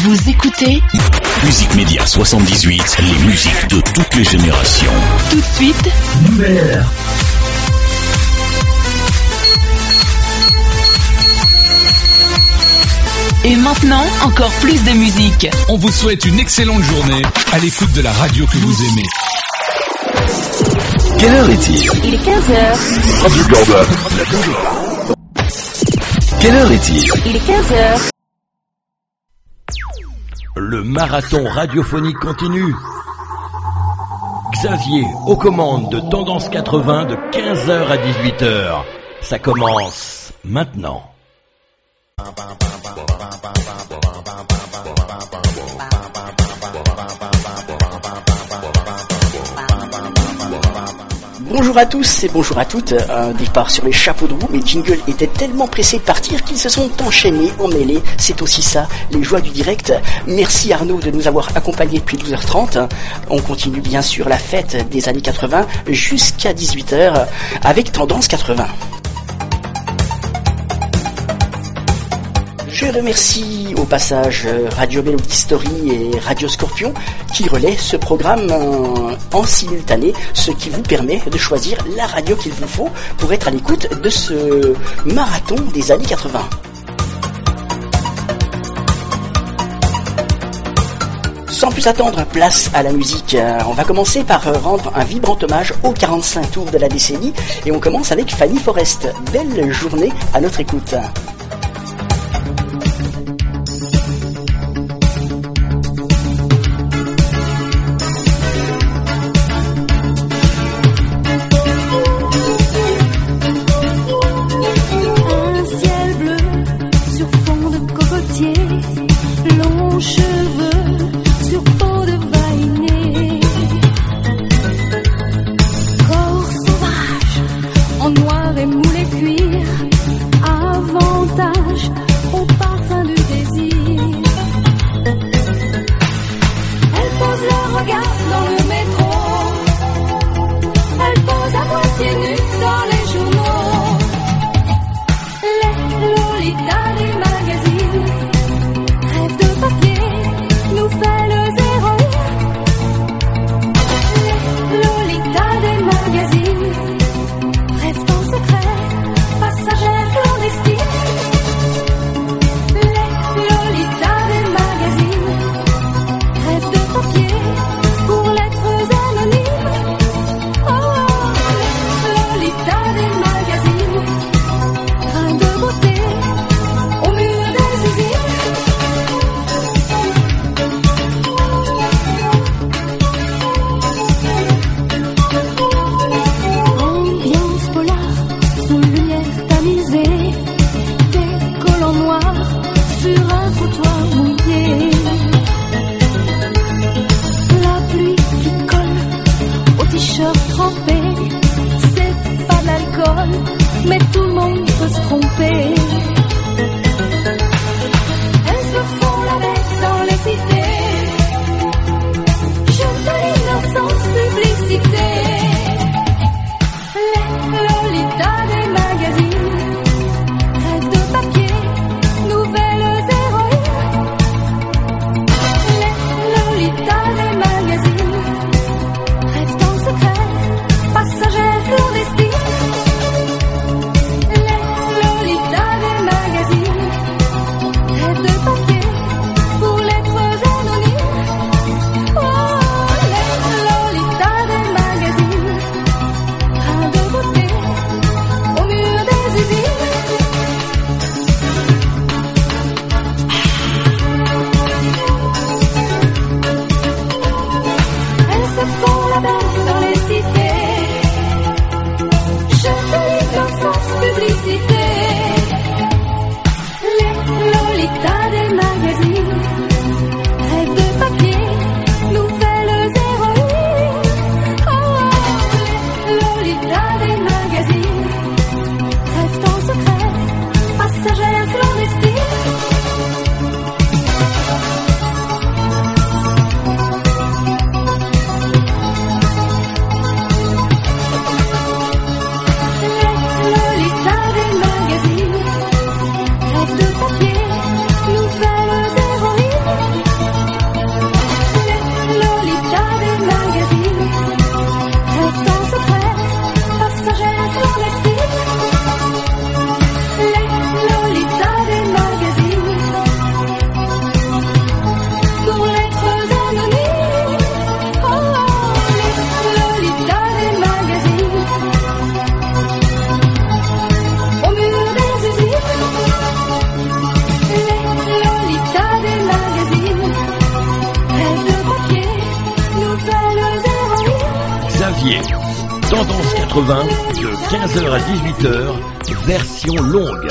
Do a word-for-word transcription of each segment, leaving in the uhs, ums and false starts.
Vous écoutez Musique Média soixante-dix-huit, les musiques de toutes les générations. Tout de suite, Nouvelle Heure. Et maintenant, encore plus de musique. On vous souhaite une excellente journée à l'écoute de la radio que vous aimez. Quelle heure est-il ? Il est quinze heures. Radio Cordoba. Quelle heure est-il ? Il est quinze heures. Le marathon radiophonique continue. Xavier aux commandes de Tendance quatre-vingts de quinze heures à dix-huit heures. Ça commence maintenant. Bonjour à tous et bonjour à toutes. Un départ sur les chapeaux de roue, mes jingles étaient tellement pressés de partir qu'ils se sont enchaînés, emmêlés. C'est aussi ça, les joies du direct. Merci Arnaud de nous avoir accompagnés depuis douze heures trente. On continue bien sûr la fête des années quatre-vingts jusqu'à dix-huit heures avec Tendance quatre-vingts. Je remercie au passage Radio Melody Story et Radio Scorpion qui relaient ce programme en simultané, ce qui vous permet de choisir la radio qu'il vous faut pour être à l'écoute de ce marathon des années quatre-vingts. Sans plus attendre, place à la musique. On va commencer par rendre un vibrant hommage aux quarante-cinq tours de la décennie et on commence avec Fanny Forest. Belle journée à notre écoute. Lolita des magazines, rêve de papier, apprécié. Tendance quatre-vingts de quinze heures à dix-huit heures, version longue.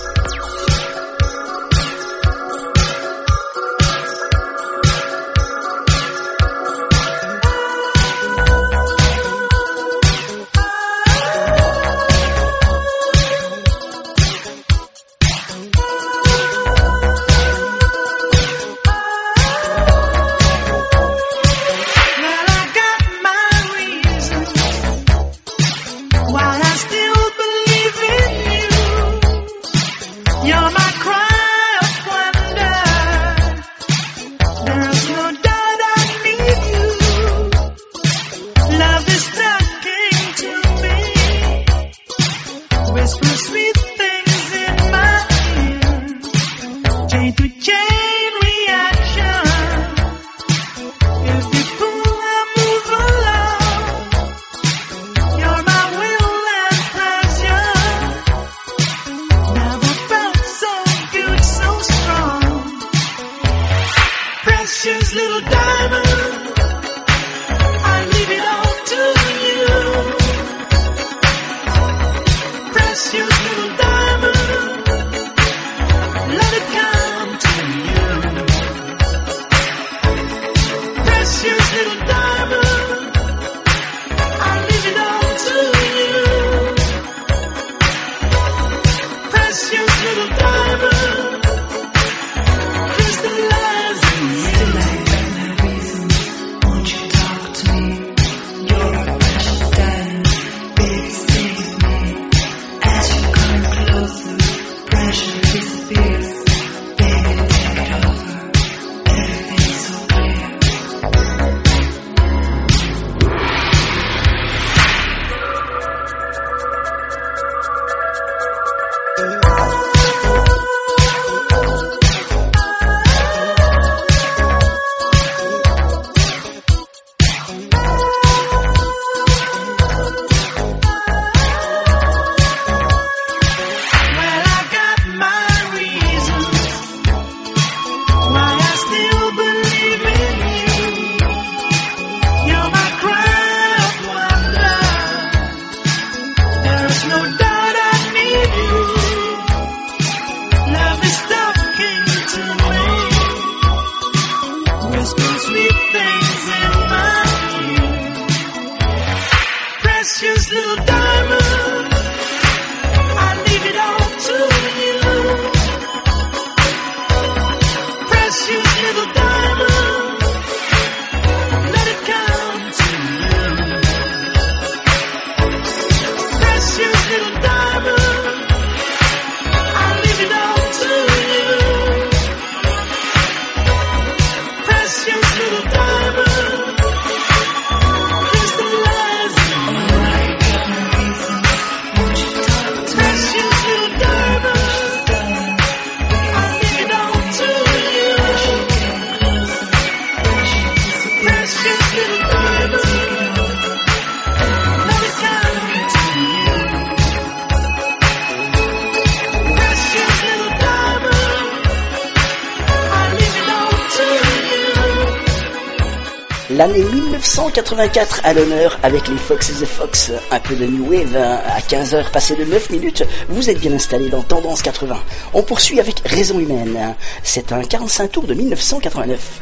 L'année mille neuf cent quatre-vingt-quatre à l'honneur avec les Fox and the Fox, un peu de New Wave à quinze heures passées de neuf minutes, vous êtes bien installés dans Tendance quatre-vingts. On poursuit avec Raison Humaine, c'est un quarante-cinq tours de mille neuf cent quatre-vingt-neuf.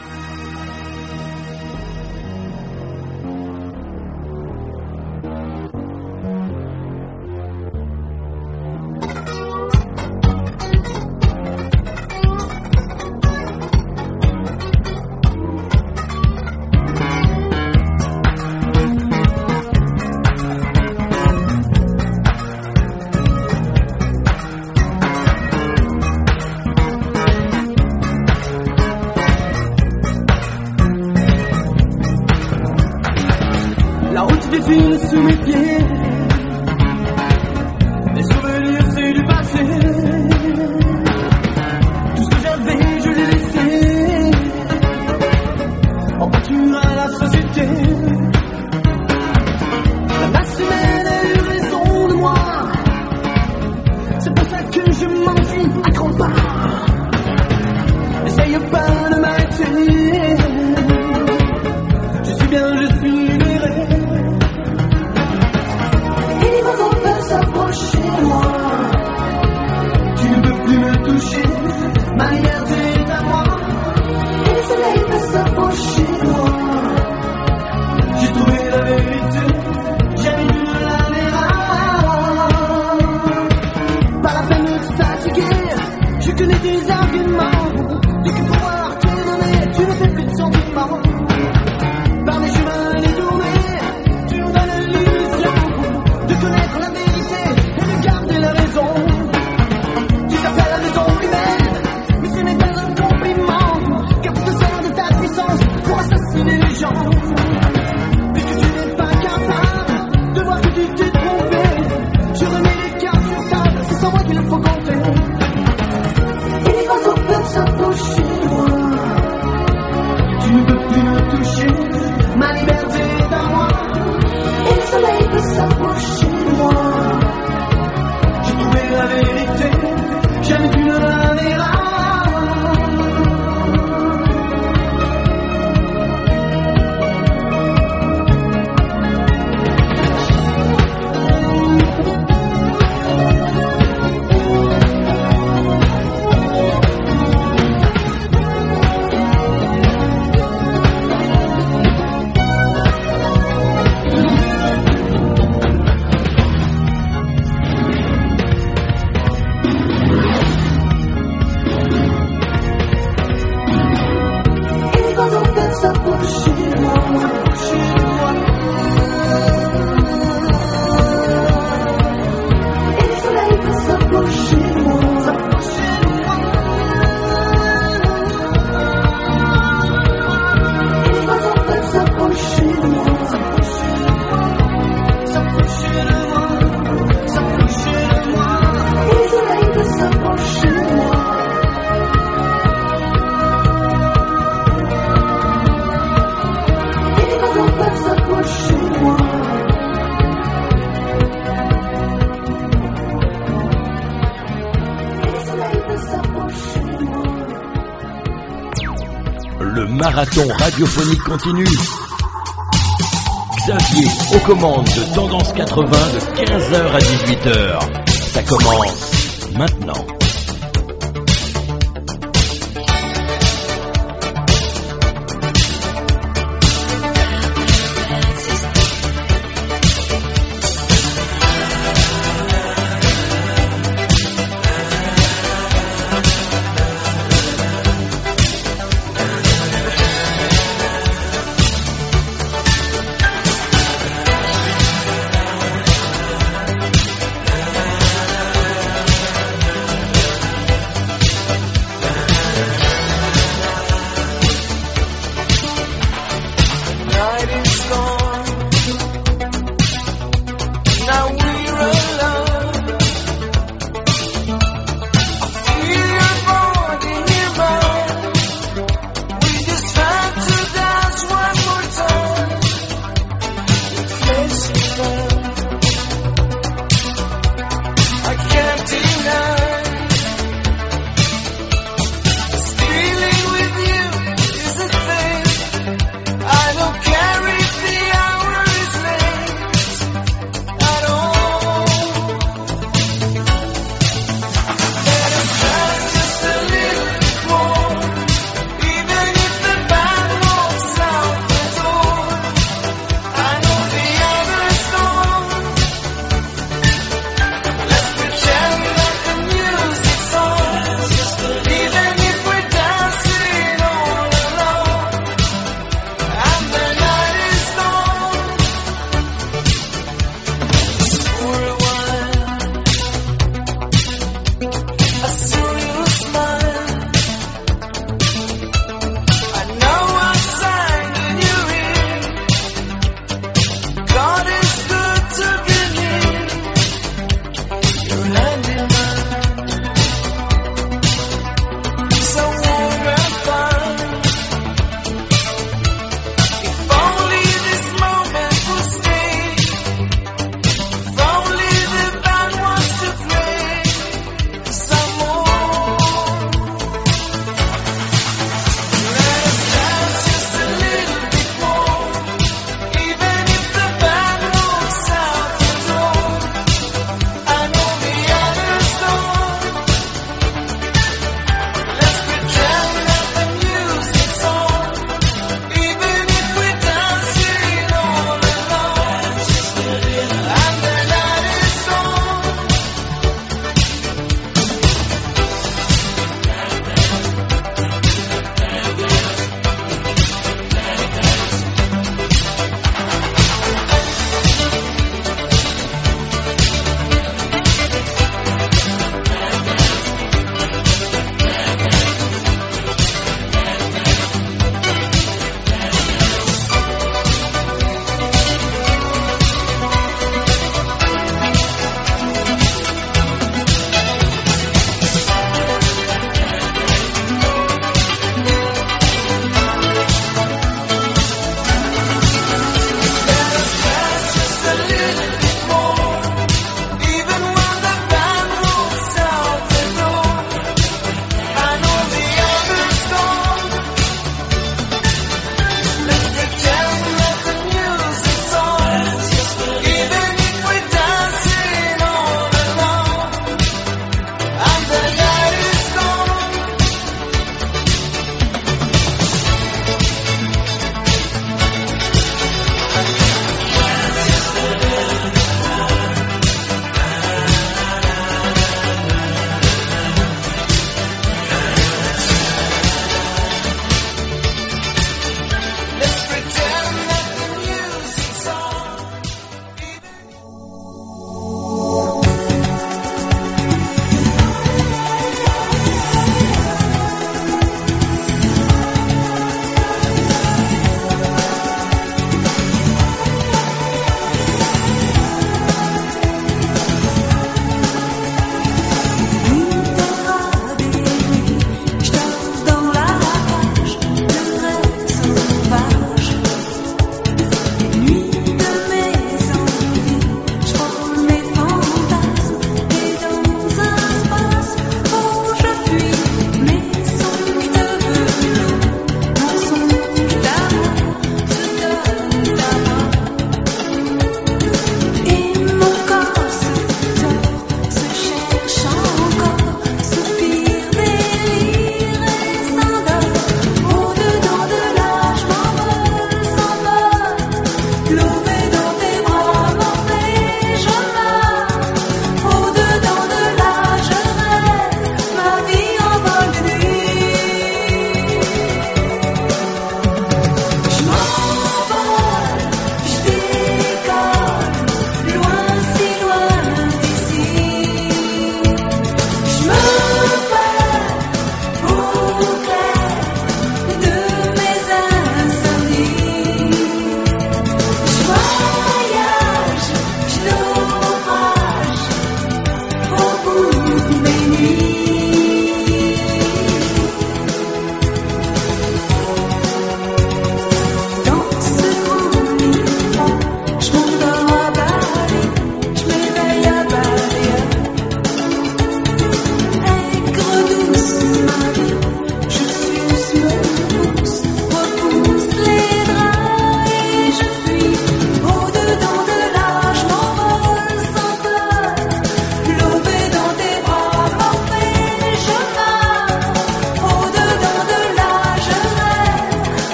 Sous mes pieds, les souvenirs c'est du passé. Tout ce que j'avais je l'ai laissé en pâture à la société. La masse humaine a eu raison de moi, c'est pour ça que je m'enfuis à grands pas. N'essaye pas de m'arrêter, je suis bien, je suis libéré. le marathon radiophonique continue. Xavier aux commandes de Tendance quatre-vingts de quinze heures à dix-huit heures. Ça commence maintenant.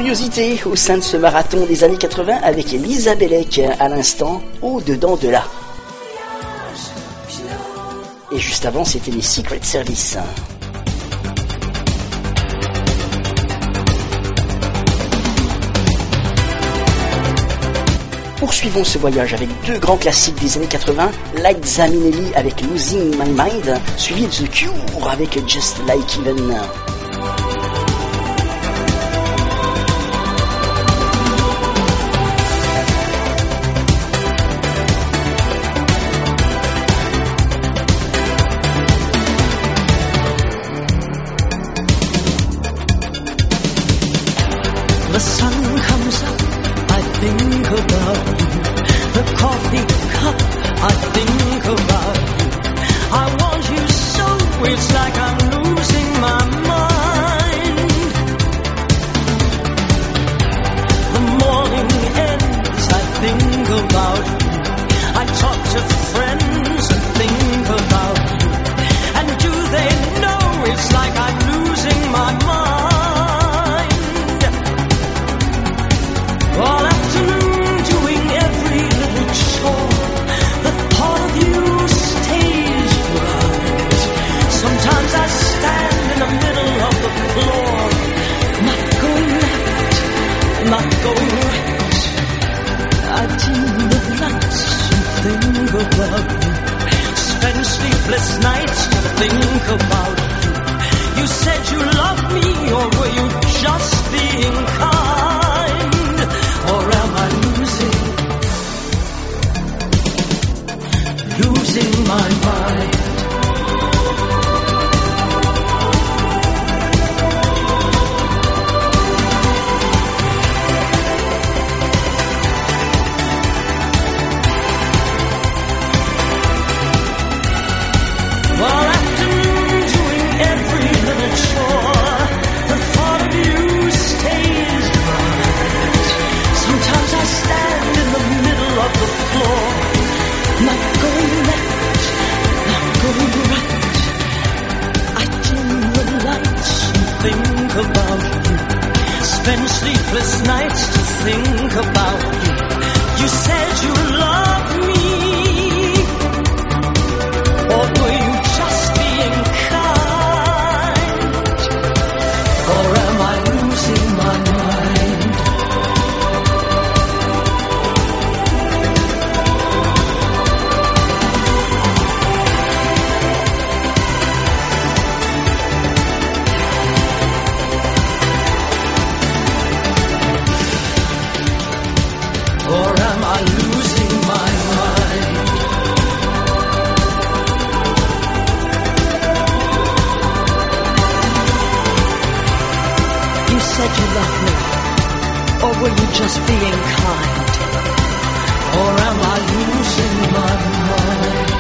curiosité au sein de ce marathon des années quatre-vingts avec Lisa Bellec à l'instant, Au-dedans de là. Et juste avant, c'était les Secret Service. Poursuivons ce voyage avec deux grands classiques des années quatre-vingts, Liza Minnelli avec Losing My Mind, suivi de The Cure avec Just Like Even. The sun comes up, I think about you. The coffee cup, I think about you. I want you so, it's like I'm losing my mind. The morning ends, I think about you. I talk to friends and think about you. And do they know it's like I'm losing my mind? All afternoon doing every little chore, the thought of you stays right. Sometimes I stand in the middle of the floor, not going left, not going right. I dim the lights and think about you, spend sleepless nights to think about you. You said you loved me, or were you just being kind? Or am I losing, losing my mind? Well, afternoon doing every little chore, the thought of you stays right. Sometimes I stand in the middle of the floor, not going left, not going right. I dim the lights and think about you, spend sleepless nights to think about you. You said you loved me, or were you just being kind? Or am I losing my mind? Or am I losing my mind? You said you loved me, or were you just being kind? Or am I losing my mind?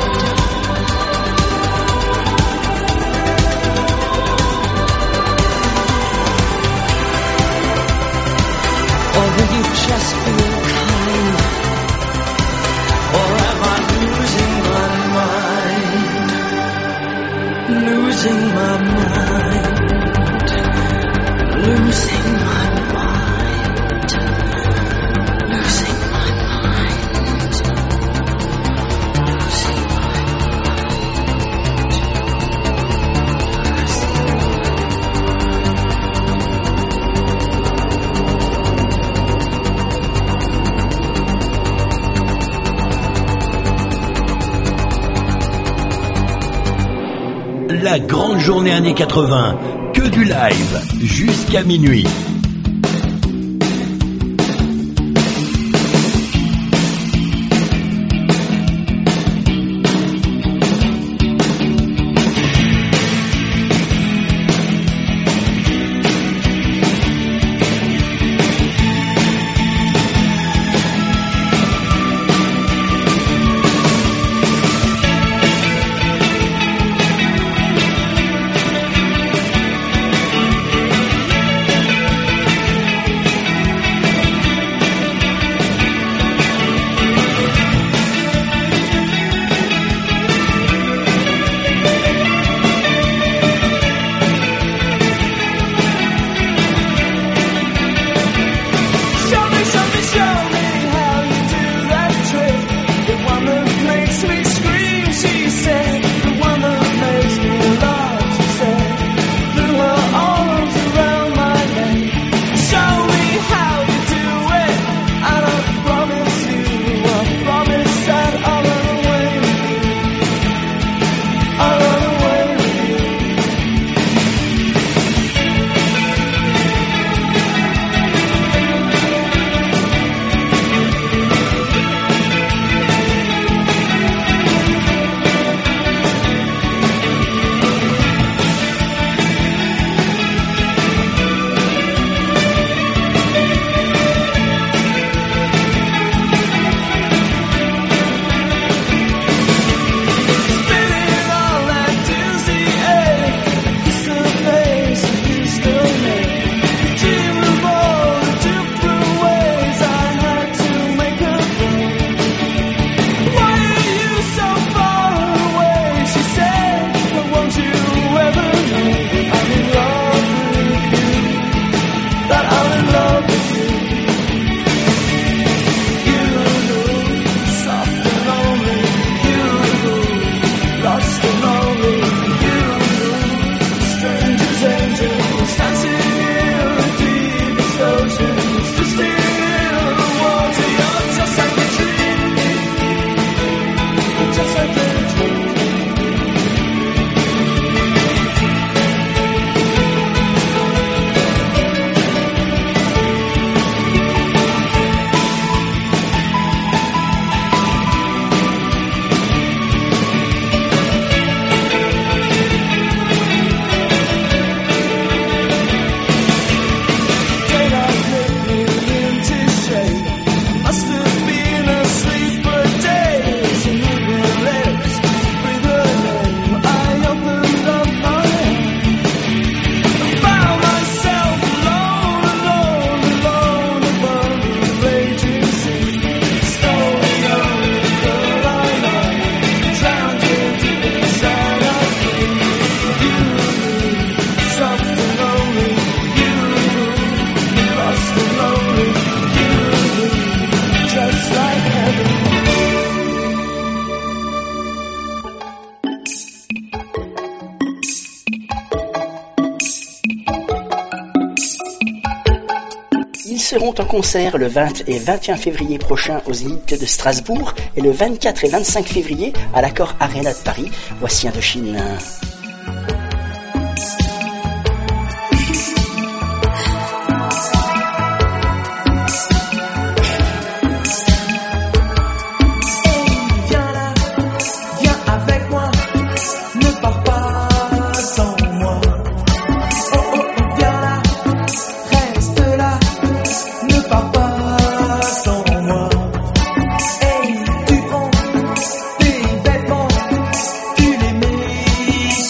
Or were you just being kind? Or am I losing my mind? Losing my mind. Losing my mind. Losing my mind. Losing my La grande journée années quatre-vingts, que du live, jusqu'à minuit. seront en concert le vingt et vingt et un février prochain au Zénith de Strasbourg et le vingt-quatre et vingt-cinq février à l'Accor Arena de Paris. Voici Indochine. Tu prends tes vêtements, tu les mets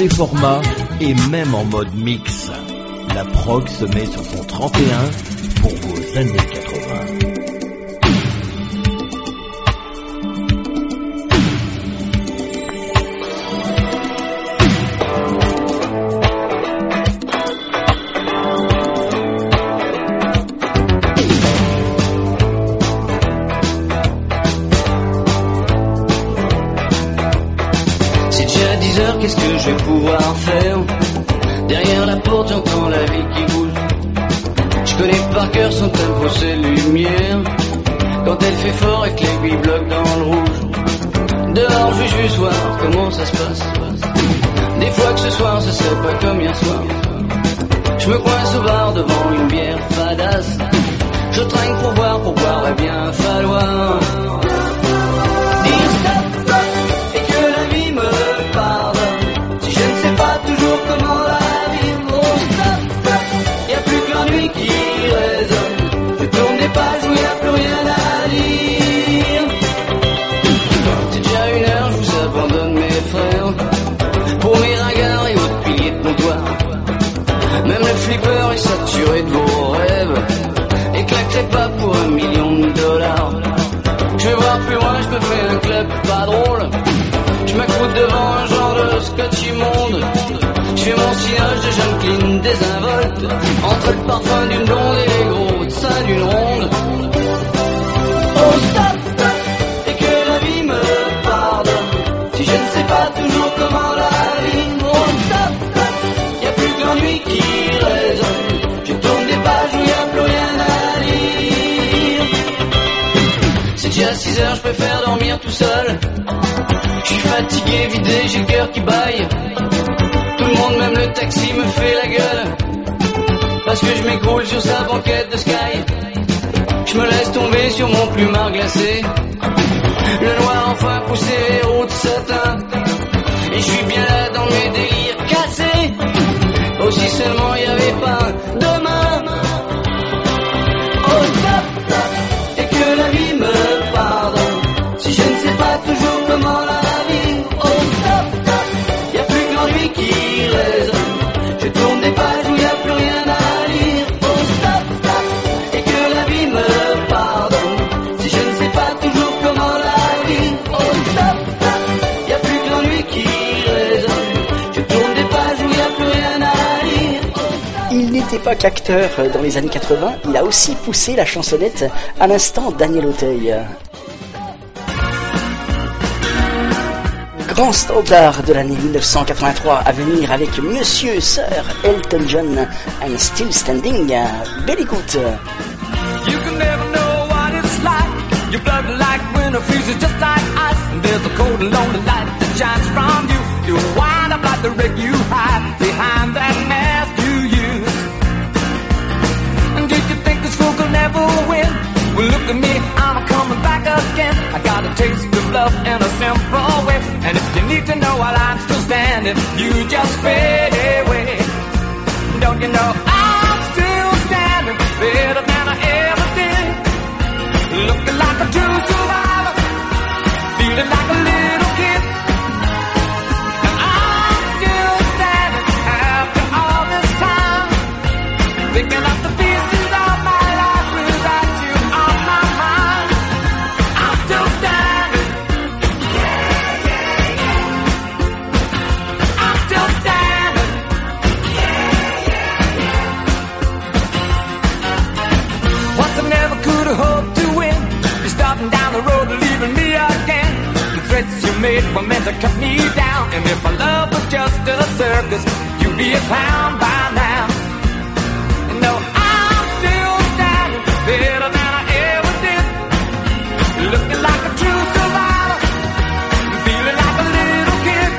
les formats et même en mode mix. La prog se met sur son trente et un pour vos années quatre-vingts. Qu'est-ce que je vais pouvoir faire? Derrière la porte j'entends la vie qui bouge. Je connais par cœur son tempo, ses lumières. Quand elle fait fort et que l'aiguille bloque dans le rouge. Dehors je vais voir comment ça se passe. Des fois que ce soir ce serait pas comme hier soir. Je me coince au bar devant une bière fadasse. Je trinque pour boire, pour boire va bien falloir dire stop, stop, et que la vie me pardonne. Je ne sais pas toujours comment la vivre. Oh stop, stop, y'a plus que l'ennui qui résonne. Je tourne des pages où y'a plus rien à lire. C'est déjà une heure, je vous abandonne mes frères. Pour mes ringards et autres piliers de comptoir. Même le flipper est saturé de vos rêves. Et claquerait pas pour un million de dollars. Je vais voir plus loin, je me fais un club pas drôle. Je m'accroute devant un genre de scotch immonde. Je fais mon sillage de jeune clean désinvolte. Entre le parfum d'une blonde et les gros seins d'une ronde. Oh stop, stop, et que la vie me pardonne. Si je ne sais pas toujours comment la vivre. Oh stop, stop, y'a plus que l'ennui qui résonne. Je tourne des pages où y'a plus rien à lire. C'est déjà six heures, je préfère dormir tout seul. Je suis fatigué, vidé, j'ai le cœur qui baille. Tout le monde, même le taxi, me fait la gueule. Parce que je m'écroule sur sa banquette de Sky. Je me laisse tomber sur mon plumard glacé. Le noir enfin poussé les roues de satin. Et je suis bien là dans mes délires cassés. Oh si seulement y avait pas demain. Oh stop, stop, et que la vie me pardonne. Si je ne sais pas toujours comment la vivre. Oh stop, stop, y'a plus que l'ennui qui résonne. Je tourne des pages où y'a plus rien à lire. Oh stop, stop, et que la vie me pardonne. Si je ne sais pas toujours comment la vivre. Oh stop, stop, y'a plus que l'ennui qui résonne. Je tourne des pages où y'a plus rien à lire. Oh, il n'était pas qu'acteur dans les années quatre-vingts, il a aussi poussé la chansonnette. À l'instant, Daniel Auteuil. Grand standard de l'année mille neuf cent quatre-vingt-trois à venir avec Monsieur Sir Elton John, I'm Still Standing. Belle écoute. You can never know what it's like. Your blood like winter freezes just like ice. And there's a cold and lonely light that shines from you. You wind up like the wreck you hide behind that mask you use. And did you think this fool could never win? Well, look at me, I'm coming back again. I got a taste of love in a simple way. And if you need to know while I'm still standing, you just fade away. Don't you know I'm still standing, better than I ever did. Looking like a true survivor, feeling like a little kid. And I'm still standing after all this time, picking up the pieces of my life without you on my mind. I'm still standing. I'm still standing. Once I never could have hoped to win. You're starting down the road, leaving me again. The threats you made were meant to cut me down. And if my love was just a circus, you'd be a clown by now. And no, I'm still standing, better than I ever did. Looking like a true survivor, feeling like a little kid.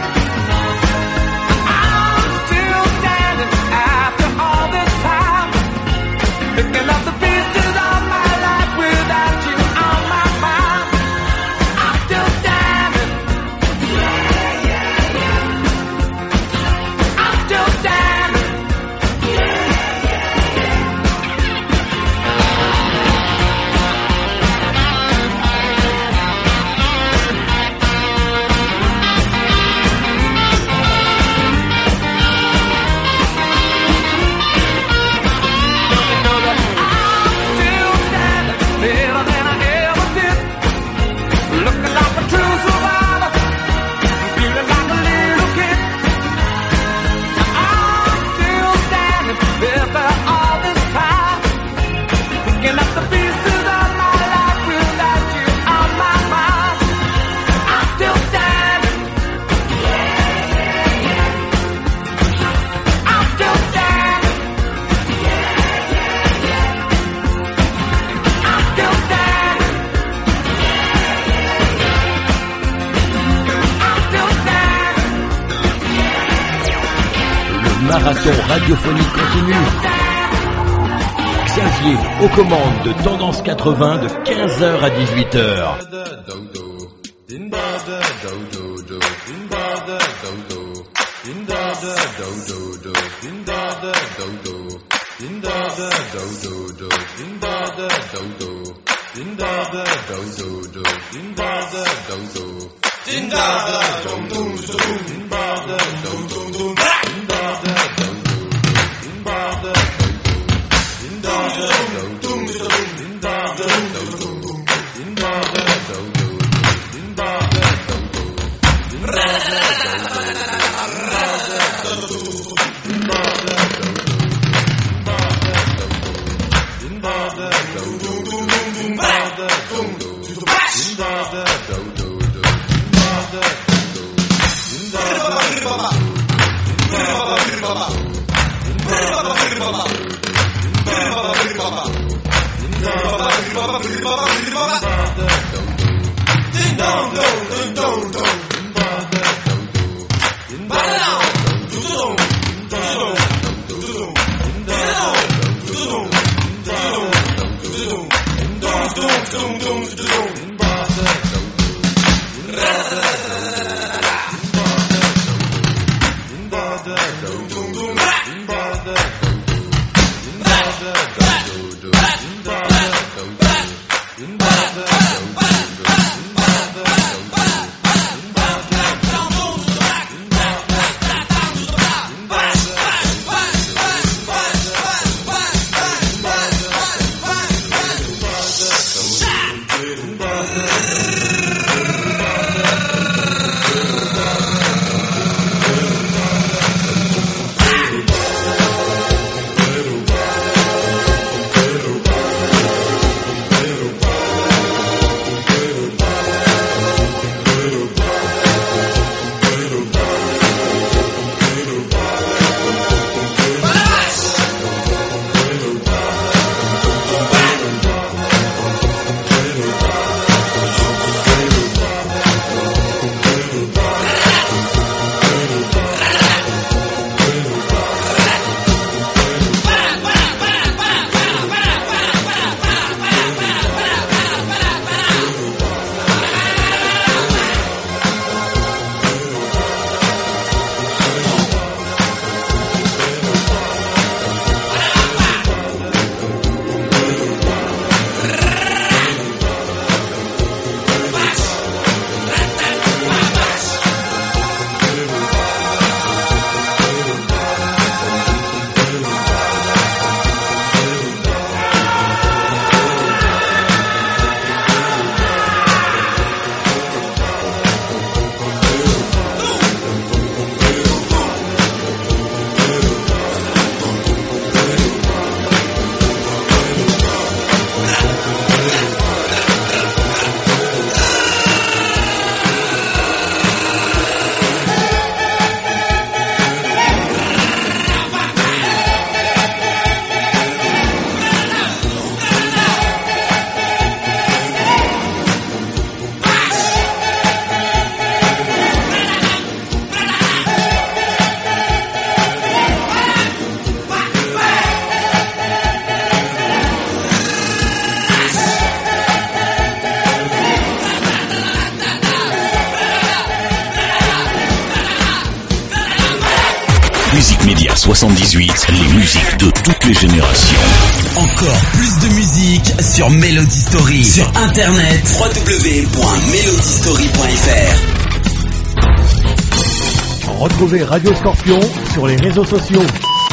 I'm still standing after all this time, picking up the pieces of my life without you on my mind. I'm still standing. I'm still standing. marathon radiophonique continue. Xavier aux commandes de Tendance quatre-vingts de quinze heures à dix-huit heures. Musique Média soixante-dix-huit, les musiques de toutes les générations. Encore plus de musique sur Melody Story. Sur internet, w w w point melody story point f r. Retrouvez Radio Scorpion sur les réseaux sociaux.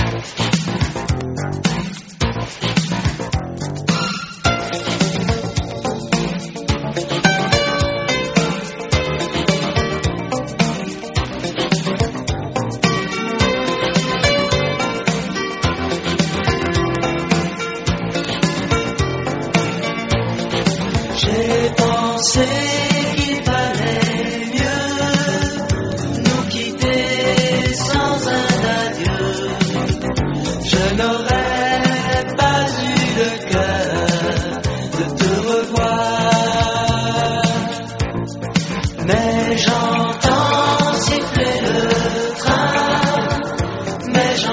J'ai pensé qu'il fallait mieux nous quitter sans un adieu. Je n'aurais pas eu le cœur de te revoir, mais j'entends siffler le train, mais j'entends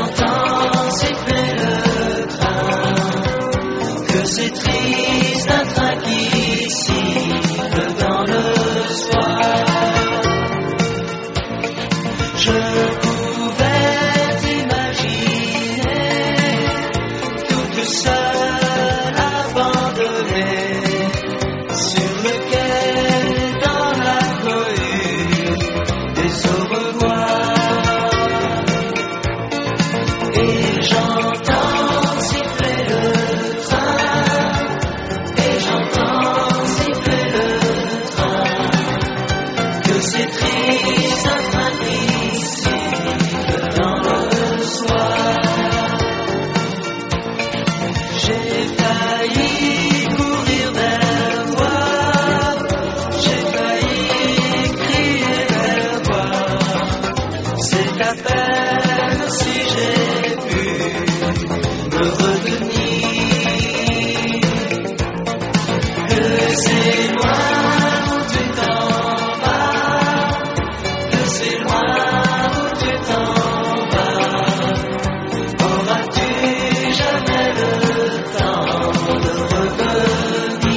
Et j'entends siffler le train, et j'entends siffler le train, que c'est triste un train qui siffle dans le soir. J'ai failli courir vers toi, j'ai failli crier vers toi, c'est à peine si j'ai pu me retenir, que c'est loin où tu t'en vas, que c'est loin où tu t'en vas, auras-tu jamais le temps de revenir?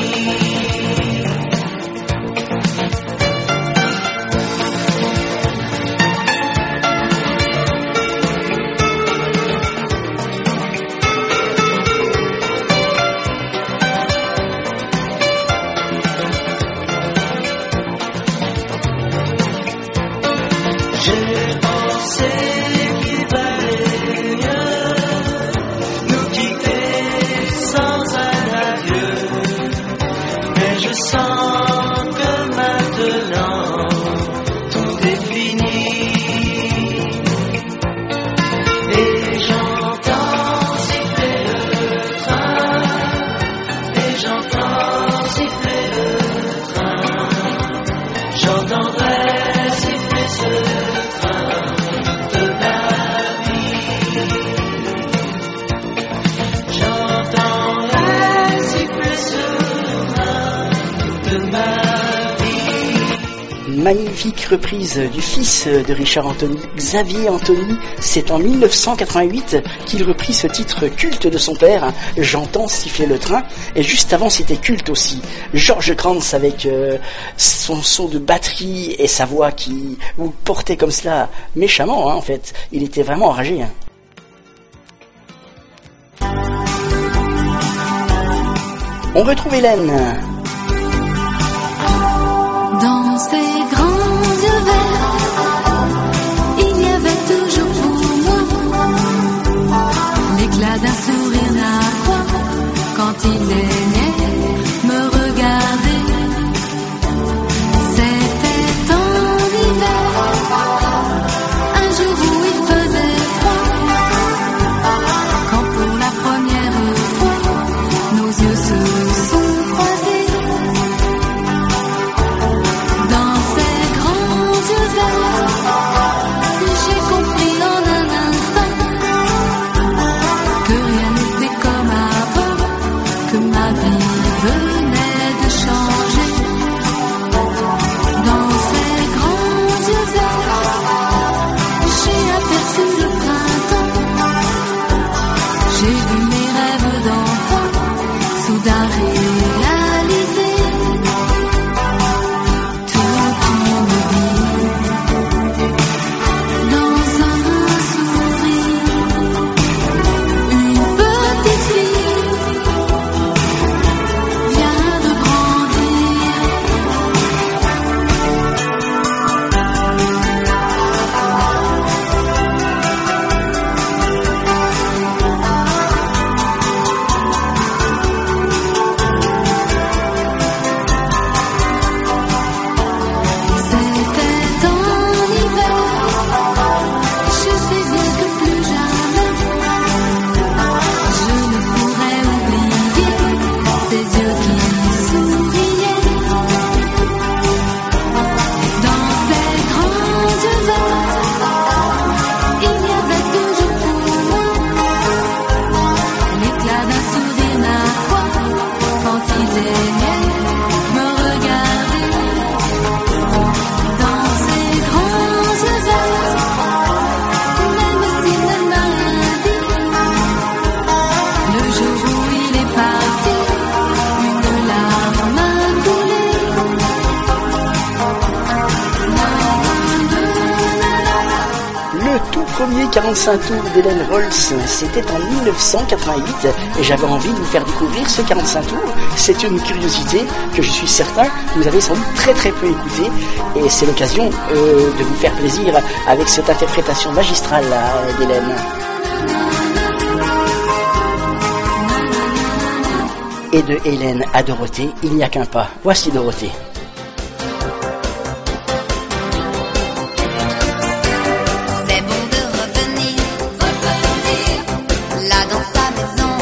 J'ai pensé qu'il valait mieux nous quitter sans un adieu, mais je sens que maintenant tout est fini. Et j'entends siffler le train, et j'entends siffler le train, j'entendrai siffler ce train de ma vie, j'entendrai siffler ce train de ma vie. Magnifique reprise du fils de Richard Anthony, Xavier Anthony. C'est en mille neuf cent quatre-vingt-huit qu'il reprit ce titre culte de son père, J'entends siffler le train. Et juste avant, c'était culte aussi, George Kranz avec euh, son son de batterie et sa voix qui vous portait comme cela méchamment, hein, en fait. Il était vraiment enragé. Hein. On retrouve Hélène. Dans ses grands yeux verts, il y avait toujours pour moi l'éclat d'un sourire narquois quand il est né me regarder. C'était en hiver, un jour où il faisait froid, quand pour la première fois nos yeux se sont croisés. J'ai compris en un instant que rien n'était comme avant, que ma vie venait de changer. Dans ces grands yeux verts, j'ai aperçu le printemps. J'ai vu mes rêves d'enfant soudain réalisés. premier quarante-cinq tours d'Hélène Rolls, c'était en mille neuf cent quatre-vingt-huit et j'avais envie de vous faire découvrir ce quarante-cinq tours. C'est une curiosité que je suis certain que vous avez sans doute très très peu écouté et c'est l'occasion euh, de vous faire plaisir avec cette interprétation magistrale d'Hélène. Et de Hélène à Dorothée, il n'y a qu'un pas. Voici Dorothée. C'est bon de revenir, revenir là dans sa maison.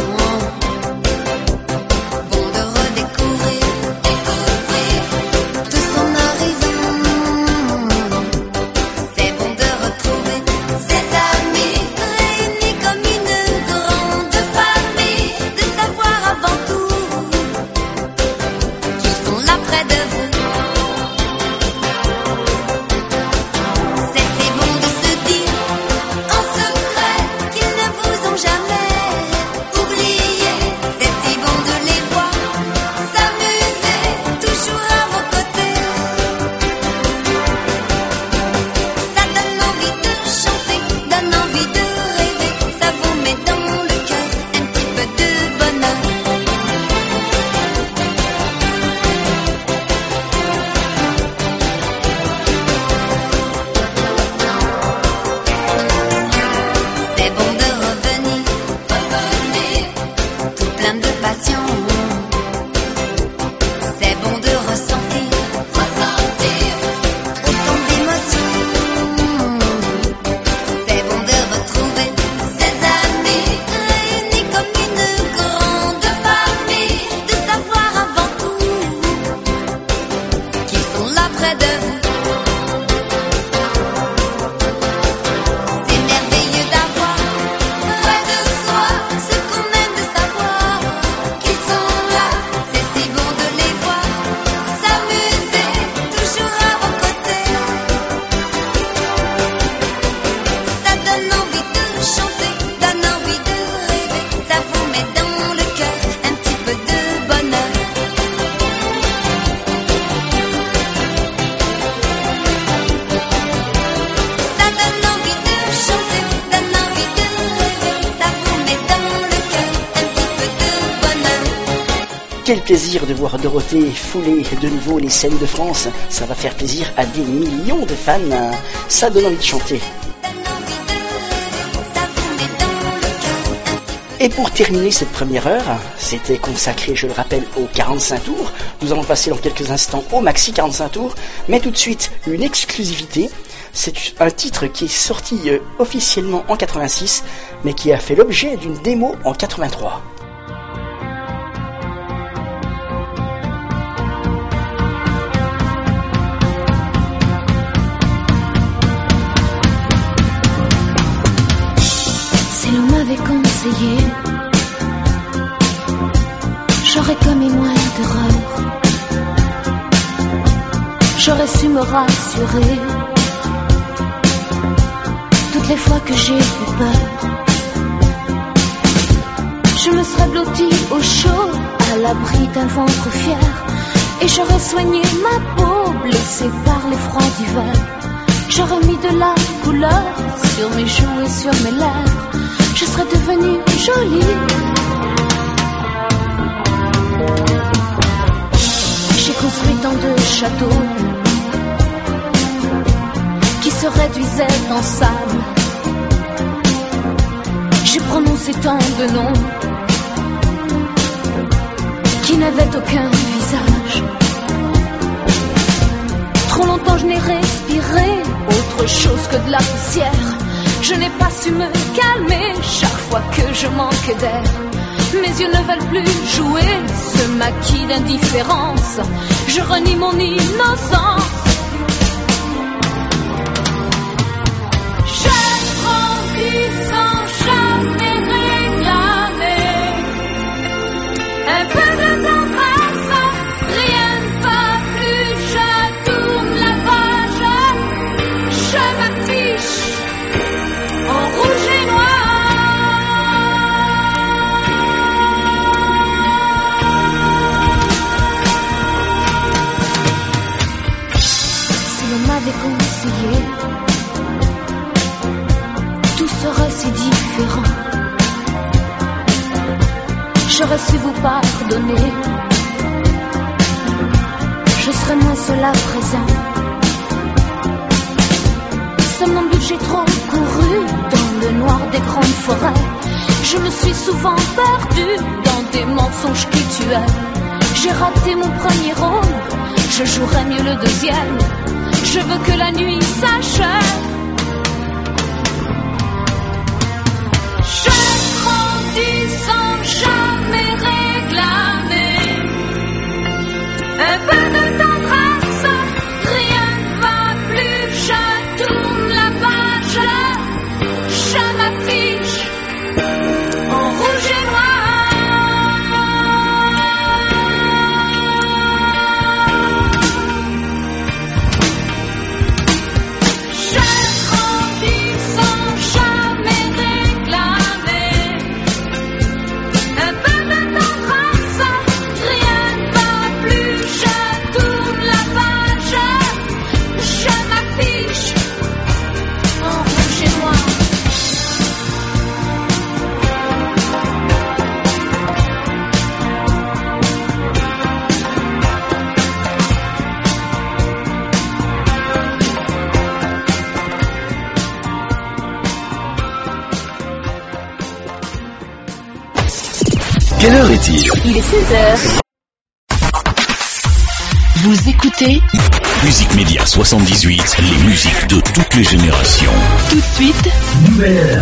Bon de redécouvrir, découvrir tout son horizon. C'est bon de retrouver ses amis réunis comme une grande famille. De savoir avant tout qu'ils sont là près de vous. C'est si bon de se dire en secret qu'ils ne vous ont jamais oublié. C'est si bon de les voir s'amuser toujours à vos côtés. Ça donne envie de chanter, donne envie de rêver. Ça vous met dans le cœur un petit peu de bonheur. C'est bon de revenir, revenir, tout plein de passion. C'est bon de ressentir, ressentir, autant d'émotions. C'est bon de retrouver ses amis réunis comme une grande famille. De savoir avant tout qu'ils sont là près de vous. C'est merveilleux d'avoir près de soi ce qu'on aime, de savoir qu'ils sont là. C'est si bon de les voir s'amuser toujours à vos côtés. Ça donne envie de chanter, donne envie de rêver. Ça vous met dans le cœur un petit peu de bonheur. Ça donne envie de chanter, donne envie de rêver. Ça vous met dans le cœur un petit peu de bonheur. Quel plaisir de voir Dorothée fouler de nouveau les scènes de France. Ça va faire plaisir à des millions de fans. Ça donne envie de chanter. Donne envie de rêver. Ça vous met dans le cœur un petit peu. Et pour terminer cette première heure, c'était consacré, je le rappelle, aux quarante-cinq tours. Nous allons passer dans quelques instants au maxi quarante-cinq tours. Mais tout de suite, une exclusivité. C'est un titre qui est sorti euh, officiellement en quatre-vingt-six, mais qui a fait l'objet d'une démo en quatre-vingt-trois. Si l'on m'avait conseillé, j'aurais commis moins d'erreurs. J'aurais su me rassurer toutes les fois que j'ai eu peur. Je me serais blottie au chaud, à l'abri d'un ventre fier, et j'aurais soigné ma peau, blessée par les froids d'hiver. J'aurais mis de la couleur sur mes joues et sur mes lèvres. Je serais devenue jolie. J'ai construit tant de châteaux qui se réduisaient en sable. J'ai prononcé tant de noms qui n'avaient aucun visage. Trop longtemps je n'ai respiré autre chose que de la poussière. Je n'ai pas su me calmer chaque fois que je manque d'air. Mes yeux ne veulent plus jouer ce maquis d'indifférence. Je renie mon innocence. Je grandis sans jamais réclamer un peu de tendresse. Rien ne va plus, je tourne la page. Je m'affiche en rouge et noir. Si l'on m'avait conseillé, tout serait si différent. J'aurais su vous pardonner. Je serais moins seul à présent. C'est mon but, j'ai trop couru dans le noir des grandes forêts. Je me suis souvent perdue dans des mensonges qui tuaient. J'ai raté mon premier rôle, je jouerai mieux le deuxième. Je veux que la nuit s'achève. J'ai grandi sans jamais réclamer un peu de tendresse, rien ne va plus. Je tourne la page, je m'affiche en rouge et noir. Quelle heure est-il? Il est seize heures. Vous écoutez Musique Média soixante-dix-huit, les musiques de toutes les générations. tout de suite Nouvelle heure.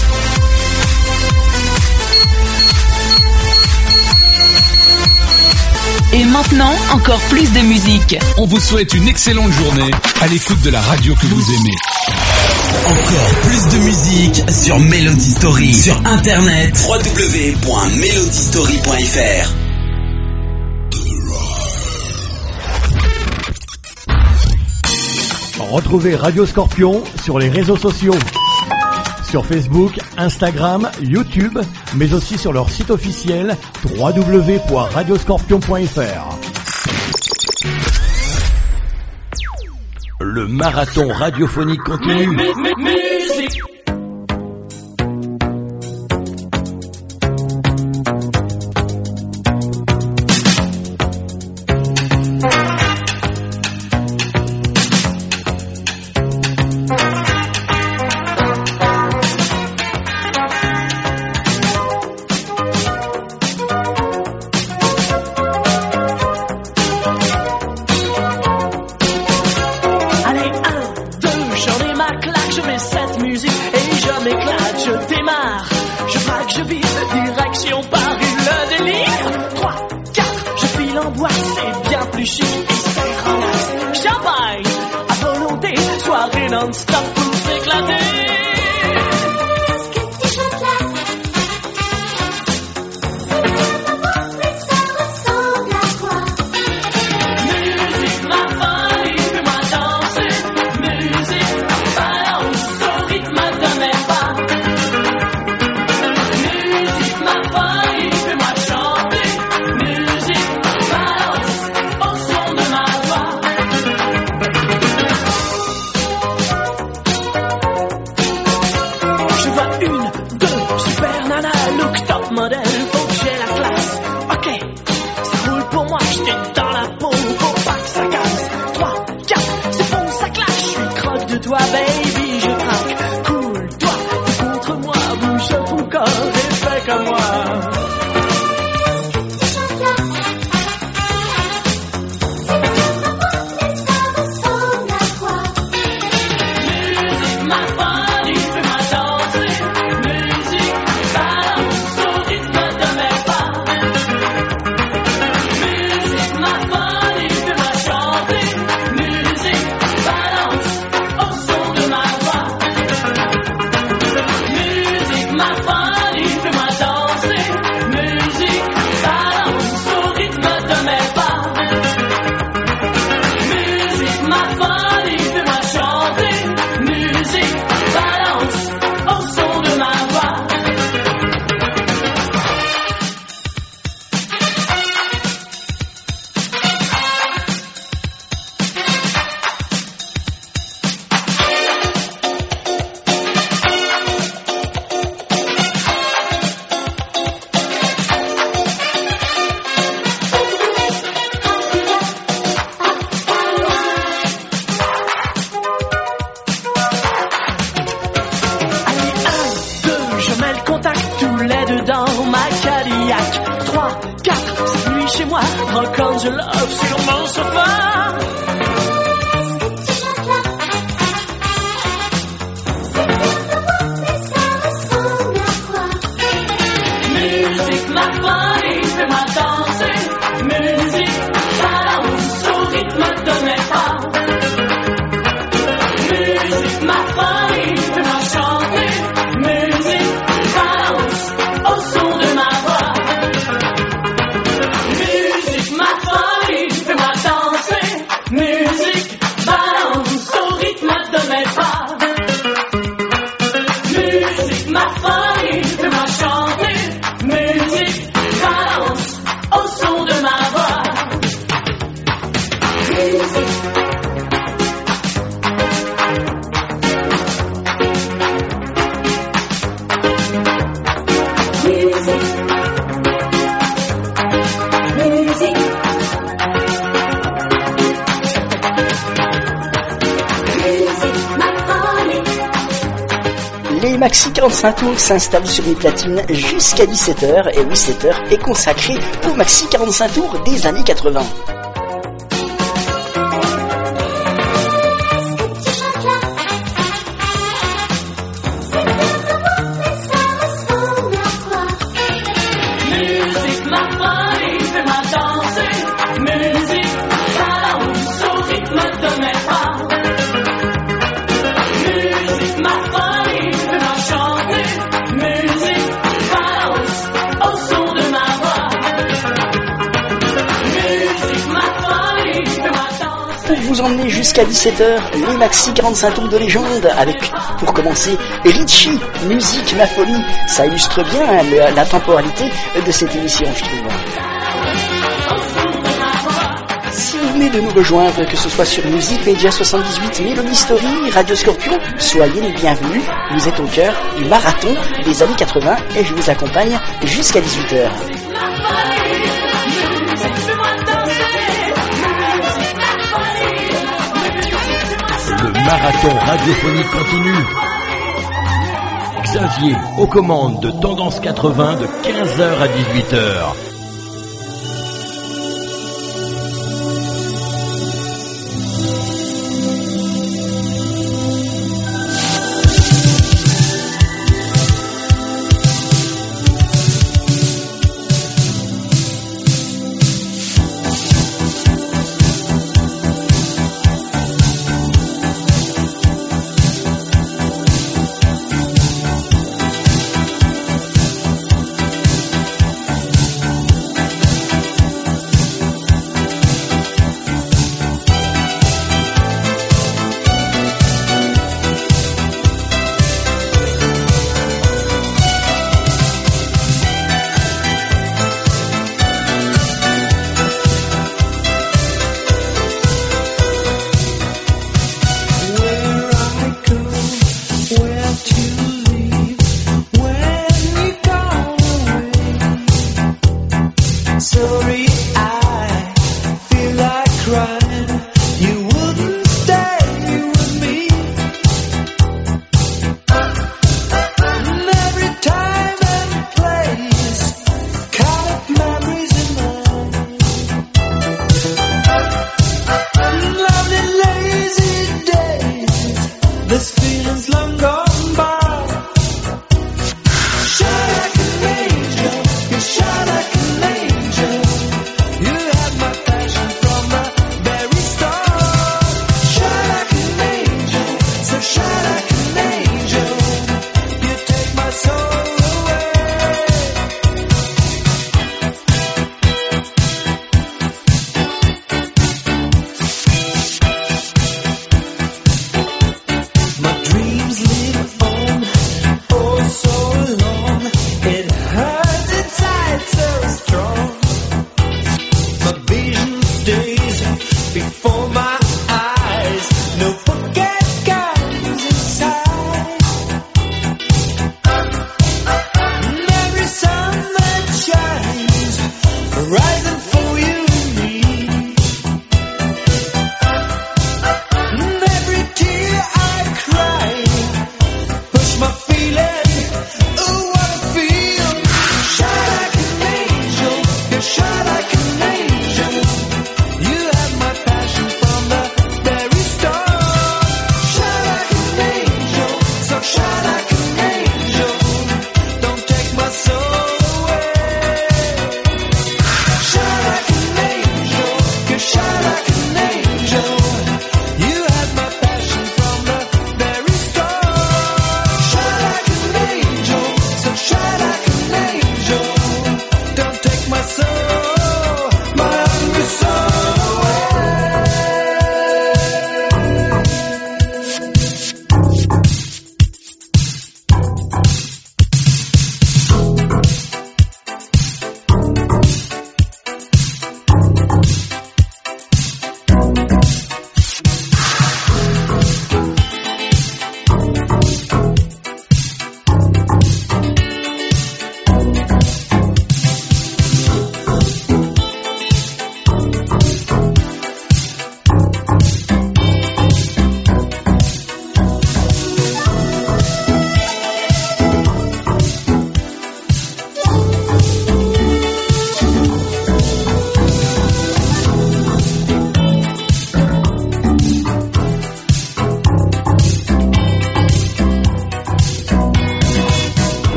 et maintenant encore plus de musique. On vous souhaite une excellente journée à l'écoute de la radio que vous aimez. Encore plus de musique sur Melody Story. Sur internet, w w w point melody story point f r. Retrouvez Radio Scorpion sur les réseaux sociaux. Sur Facebook, Instagram, YouTube, mais aussi sur leur site officiel w w w point radio scorpion point f r. Le marathon radiophonique continue. Musique. On met le contact tous les deux dans ma Cadillac. Trois, quatre, cette nuit chez moi, rock on the love sur mon sofa. Musique, ma folie, fais-moi danser. Musique, balance au rythme de mes pas. Musique, ma folie, fais-moi chanter. Musique, balance au son de ma voix. Musique, ma folie, fais-moi danser. Musique, balance au rythme de mes pas. Musique, ma folie, fais-moi chanter. Musique, balance au son de ma voix. Musique. Les maxi quarante-cinq tours s'installent sur les platines jusqu'à dix-sept heures, et oui, sept heures est consacré aux maxi quarante-cinq tours des années quatre-vingts. Musique, ma folie, fais-moi danser. Musique, balance au rythme de mes pas. Musique, ma folie, fais-moi chanter. Musique, balance au son de ma voix. Musique, ma folie, fais-moi danser. Pour vous emmener jusqu'à dix-sept heures, les maxi quarante-cinq tours de légende avec, pour commencer, Richie, Musique, ma folie. Ça illustre bien hein, le- la temporalité de cette émission, je trouve. Si vous venez de nous rejoindre, que ce soit sur Musique Média soixante-dix-huit, Melody Story, Radio Scorpion, soyez les bienvenus. Vous êtes au cœur du marathon des années quatre-vingts et je vous accompagne jusqu'à dix-huit heures. Le marathon radiophonique continue. Xavier aux commandes de Tendance quatre-vingts de quinze heures à dix-huit heures.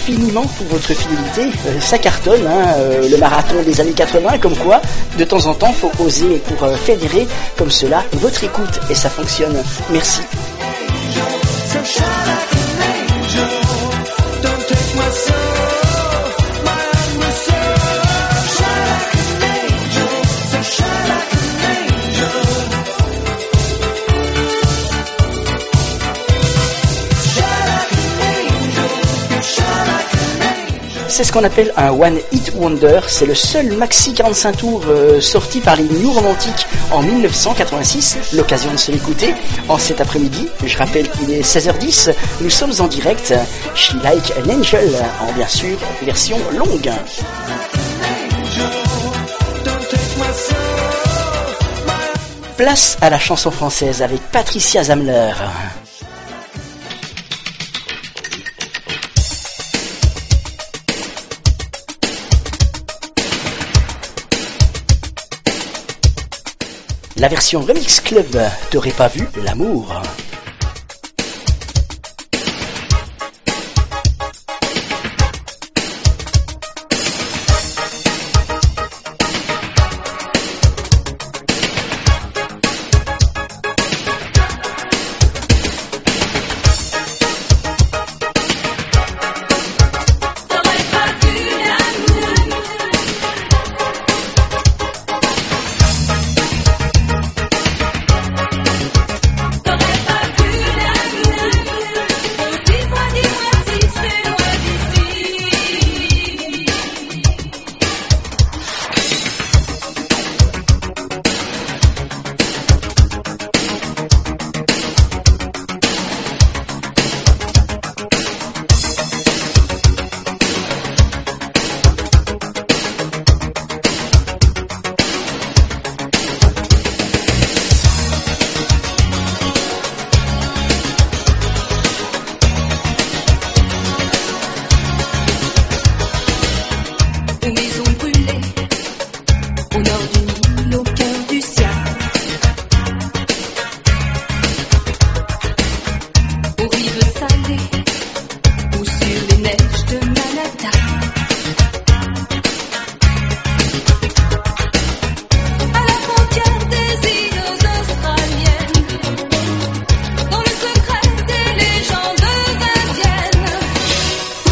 infiniment pour votre fidélité. Euh, ça cartonne, hein, euh, le marathon des années quatre-vingts, comme quoi, de temps en temps, faut oser pour euh, fédérer comme cela votre écoute, et ça fonctionne. Merci. C'est ce qu'on appelle un One Hit Wonder. C'est le seul maxi quarante-cinq tours euh, sorti par les New Romantics en mille neuf cent quatre-vingt-six. L'occasion de se l'écouter en cet après-midi. Je rappelle qu'il est seize heures dix. Nous sommes en direct. She Like an Angel, en bien sûr version longue. Place à la chanson française avec Patricia Zamler. La version Remix Club, t'aurais pas vu l'amour.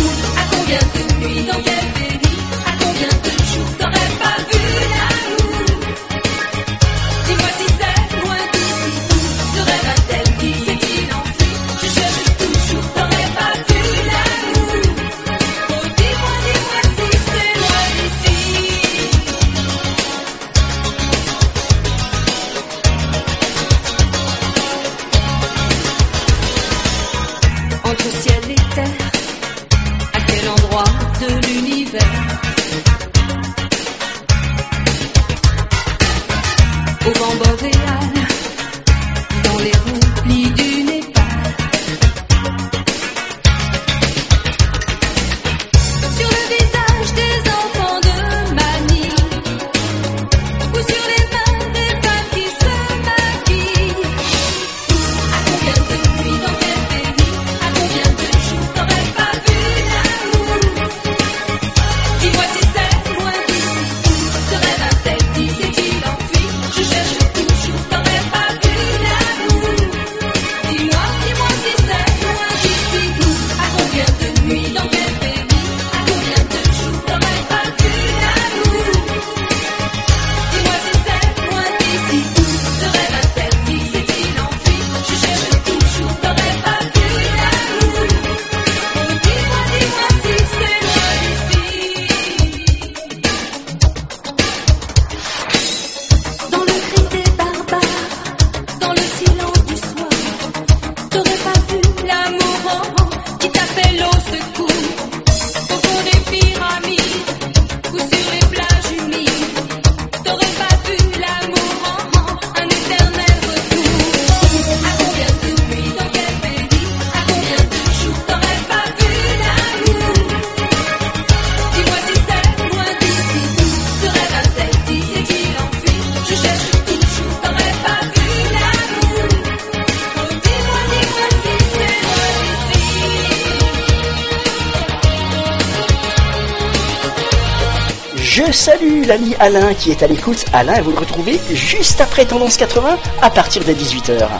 Dans quel pays, à combien de jours t'aurais pas vu l'amour? Je salue l'ami Alain qui est à l'écoute. Alain, vous le retrouvez juste après Tendance quatre-vingts à partir de dix-huit heures.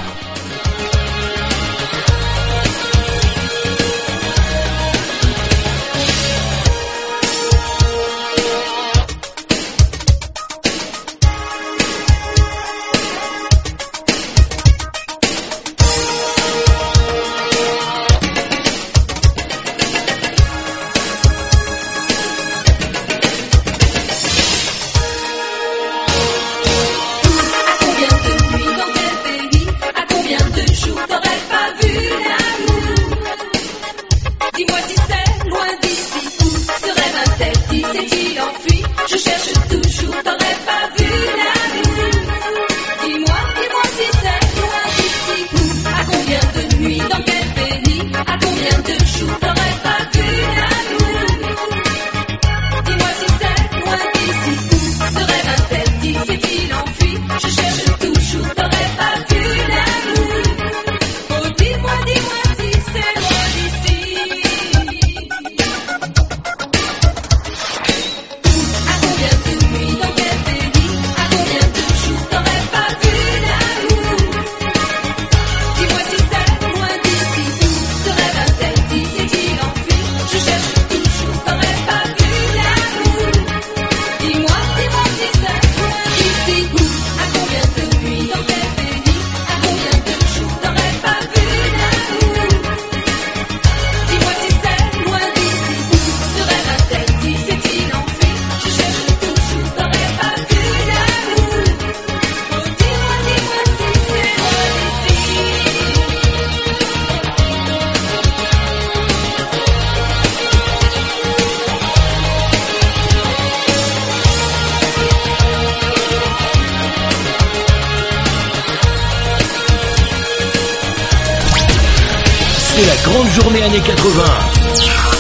Journée années quatre-vingts.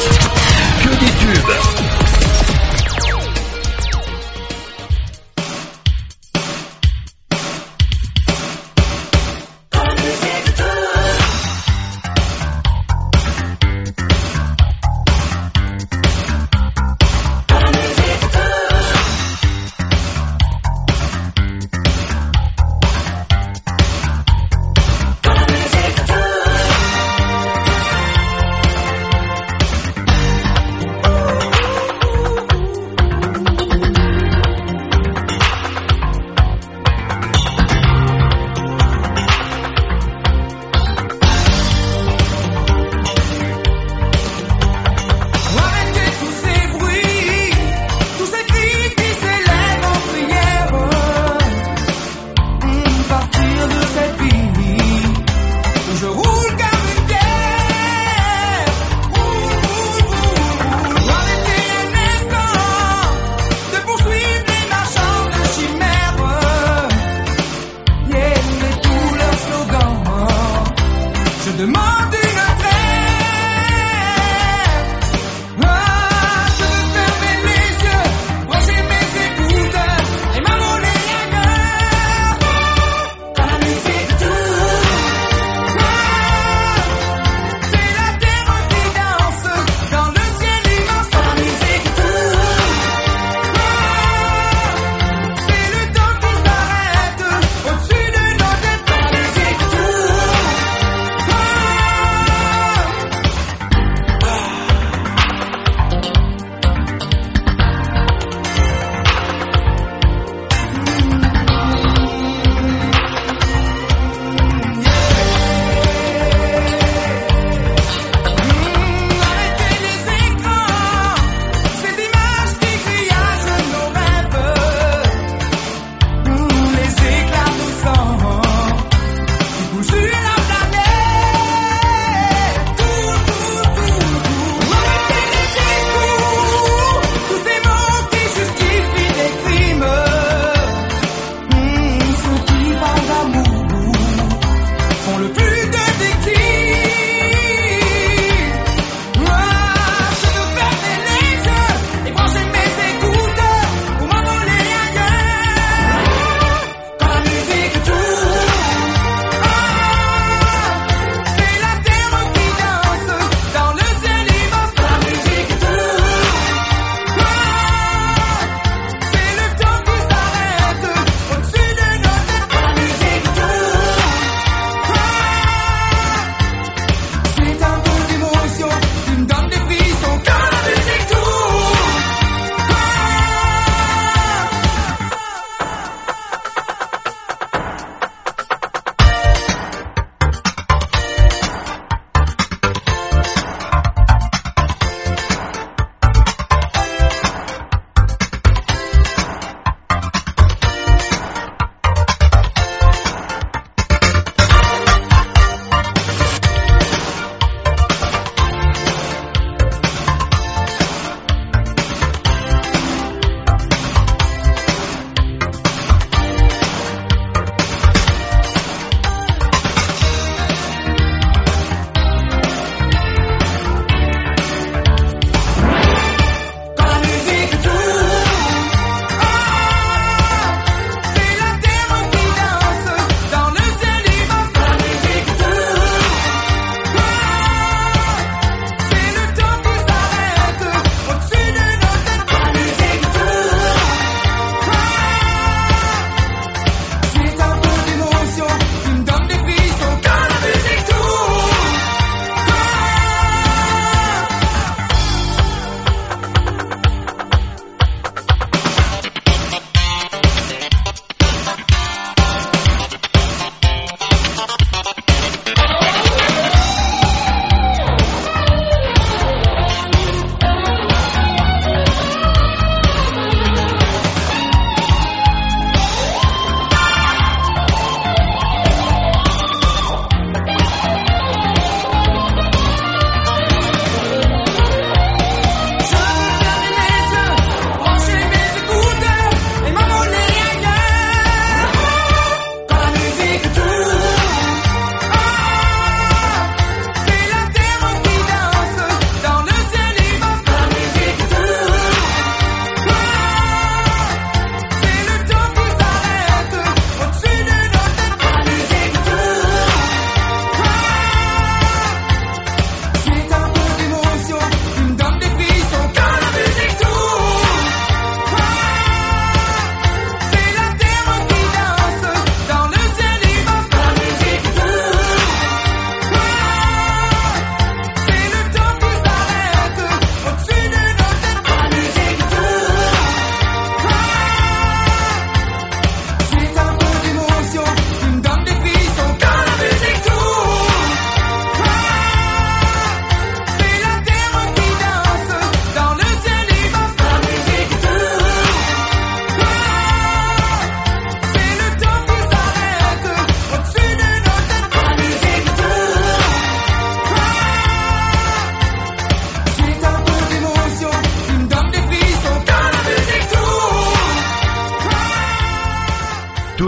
Que des tubes.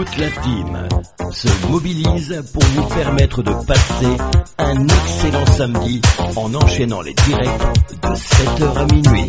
Toute la team se mobilise pour vous permettre de passer un excellent samedi en enchaînant les directs de sept heures à minuit.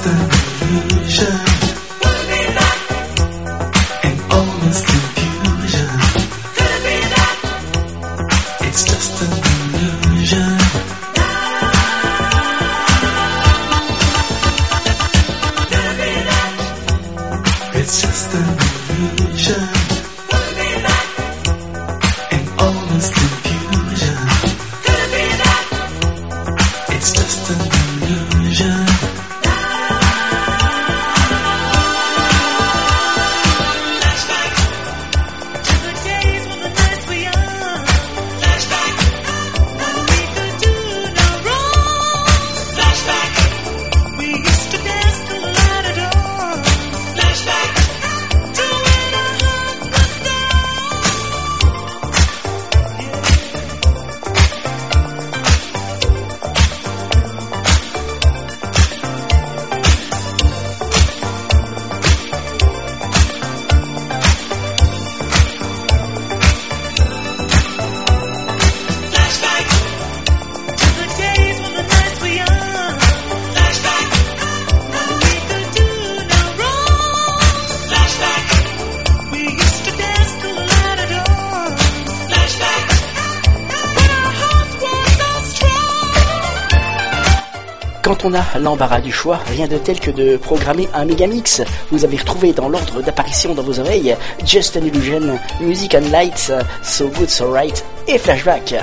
Quand on a l'embarras du choix, rien de tel que de programmer un mégamix. Vous avez retrouvé dans l'ordre d'apparition dans vos oreilles Just an Illusion, Music and Lights, So Good So Right et Flashback.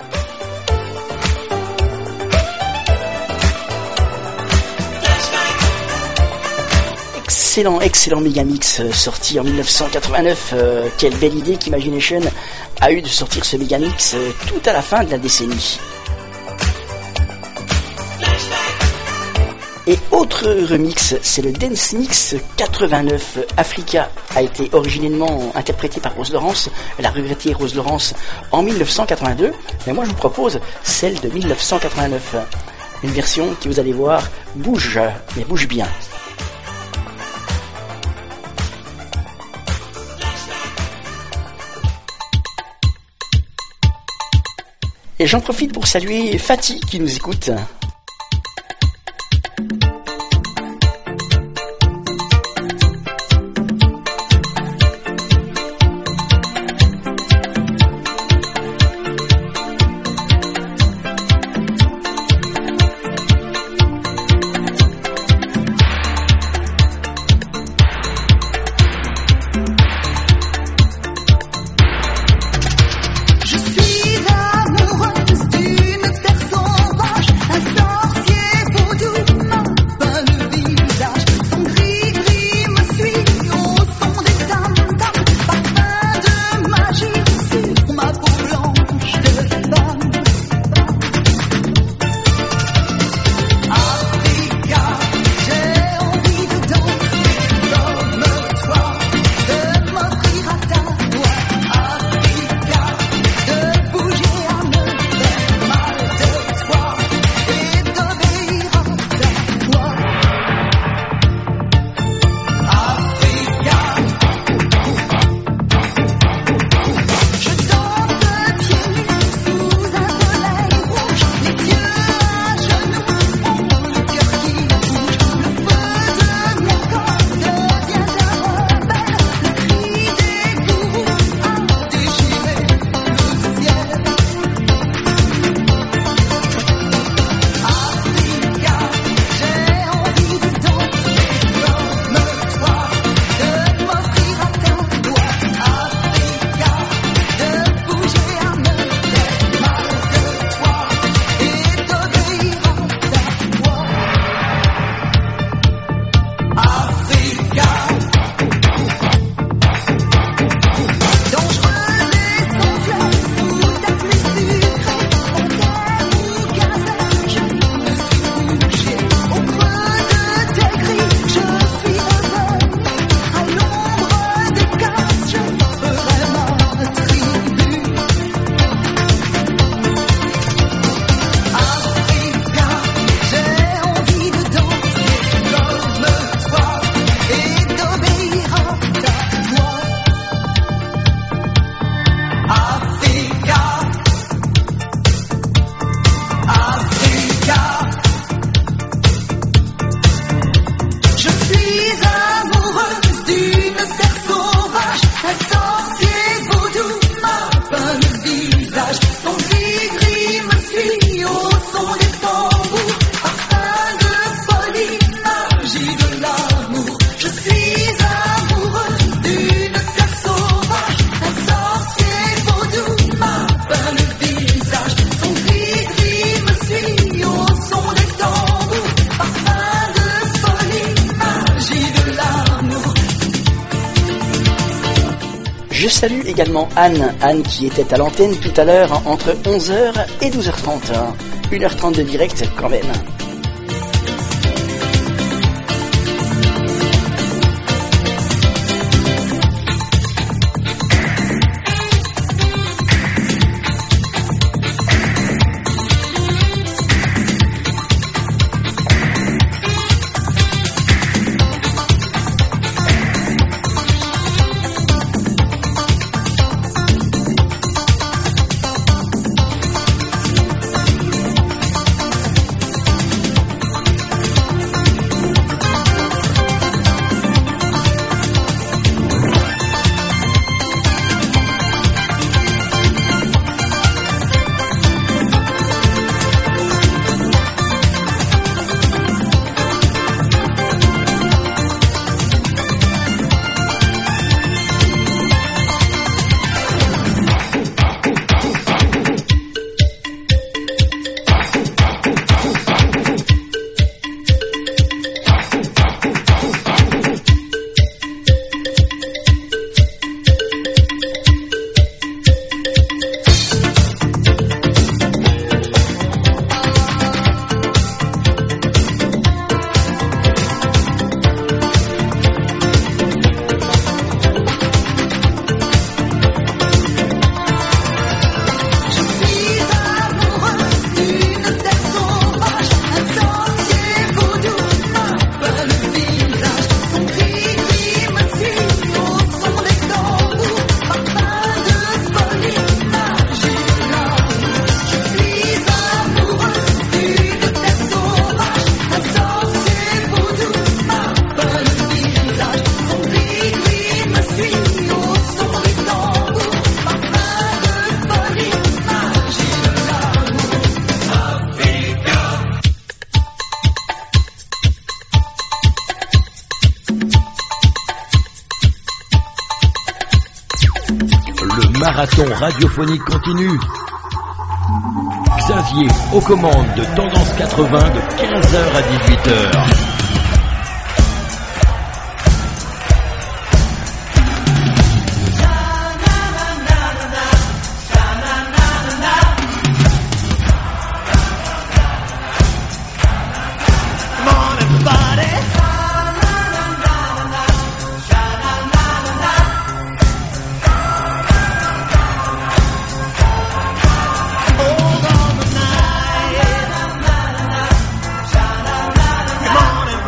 Excellent, excellent mégamix sorti en mille neuf cent quatre-vingt-neuf. Euh, quelle belle idée qu'Imagination a eu de sortir ce mégamix euh, tout à la fin de la décennie. Et autre remix, c'est le Dance Mix quatre-vingt-neuf. Africa a été originellement interprété par Rose Lawrence, la regrettée Rose Lawrence, en mille neuf cent quatre-vingt-deux. Mais moi je vous propose celle de mille neuf cent quatre-vingt-neuf. Une version qui, vous allez voir, bouge, mais bouge bien. Et j'en profite pour saluer Fatih qui nous écoute. Je suis amoureuse d'une personne, un Je salue également Anne, Anne qui était à l'antenne tout à l'heure entre onze heures et douze heures trente. une heure trente de direct quand même. Marathon radiophonique continue. Xavier aux commandes de Tendance quatre-vingts de quinze heures à dix-huit heures. Morning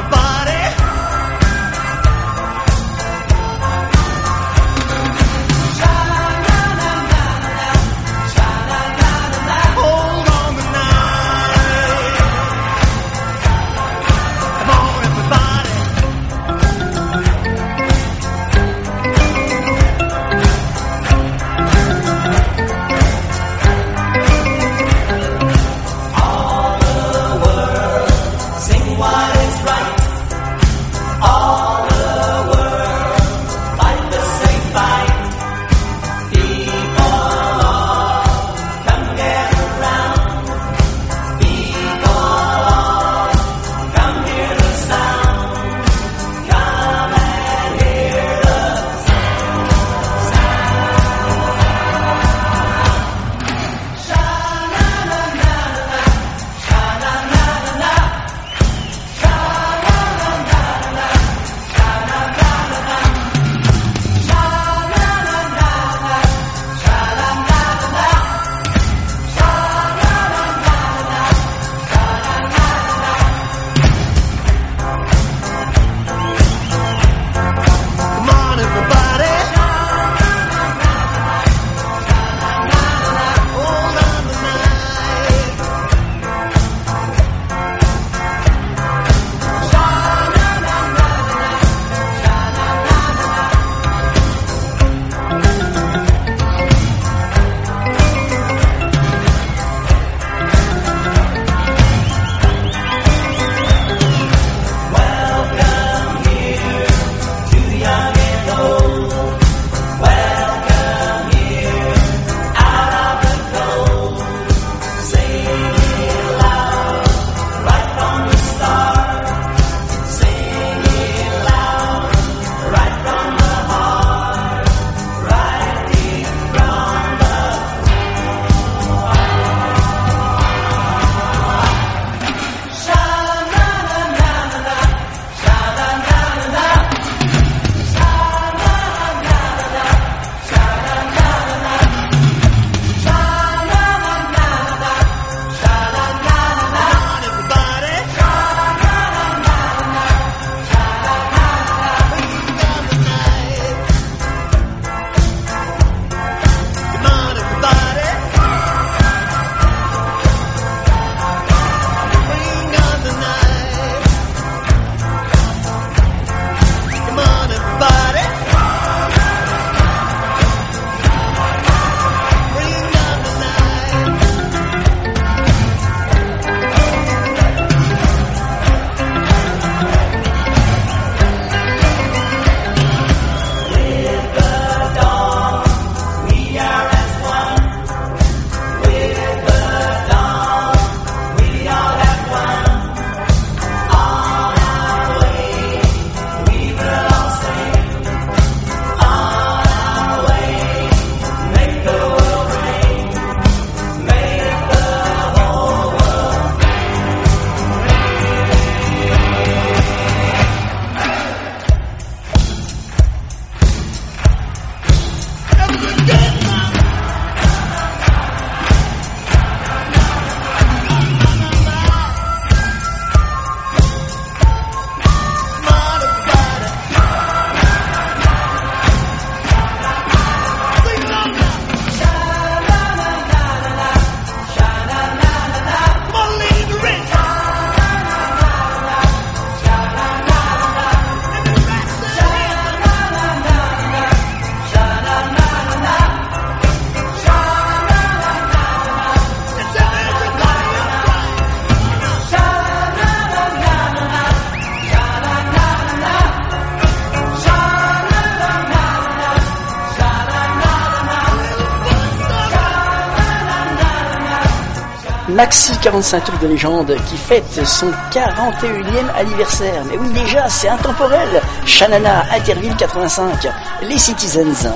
Maxi quarante-cinq tours de légende qui fête son quarante et unième anniversaire. Mais oui, déjà, c'est intemporel. Shanana, Interville quatre-vingt-cinq, les Citizens.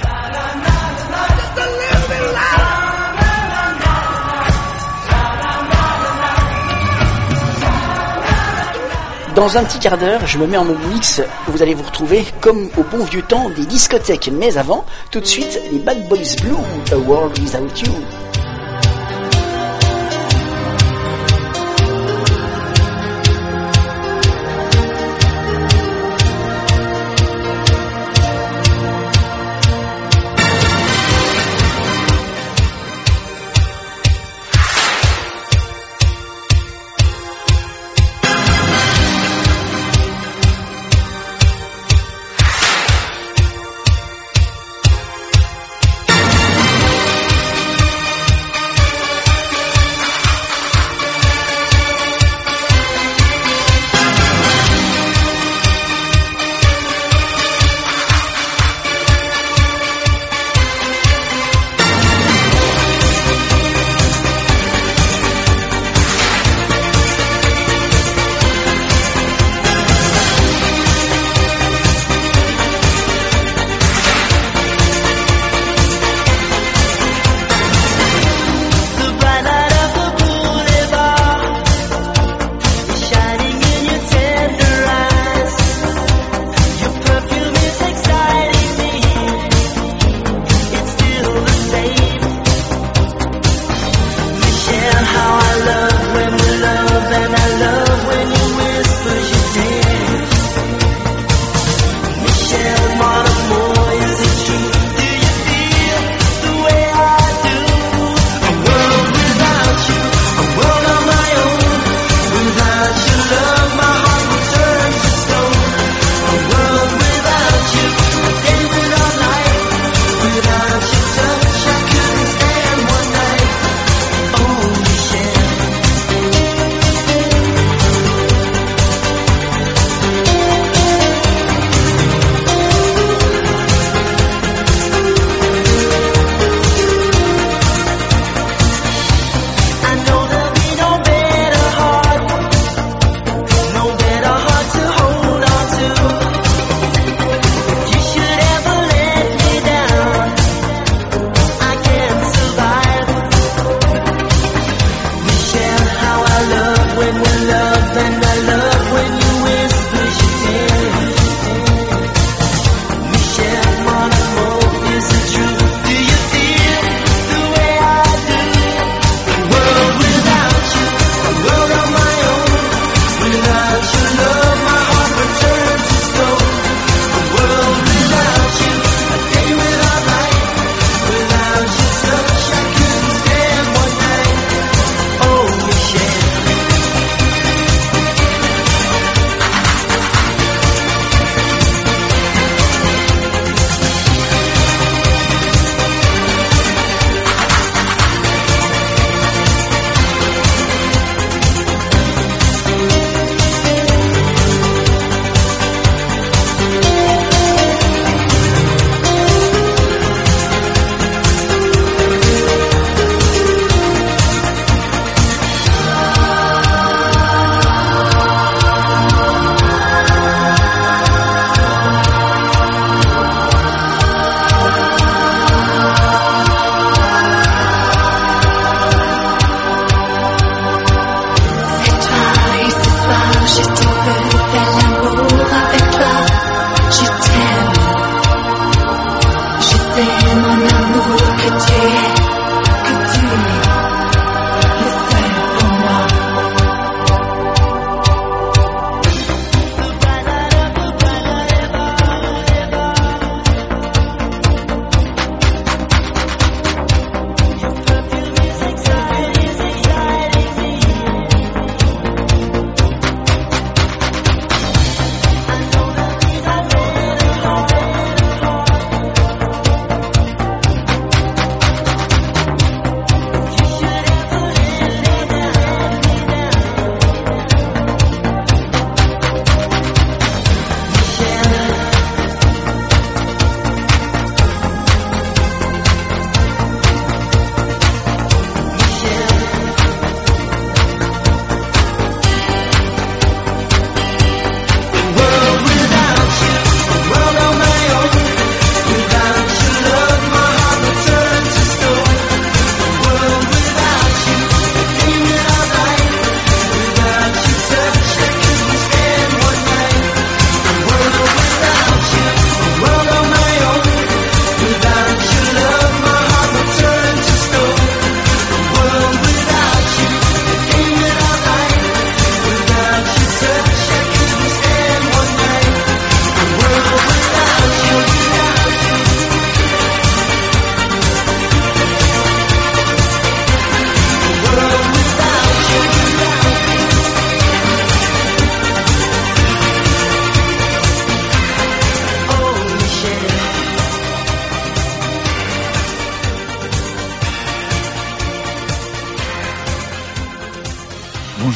Dans un petit quart d'heure, je me mets en mode mix, vous allez vous retrouver comme au bon vieux temps des discothèques. Mais avant, tout de suite, les Bad Boys Blue, A World Without You.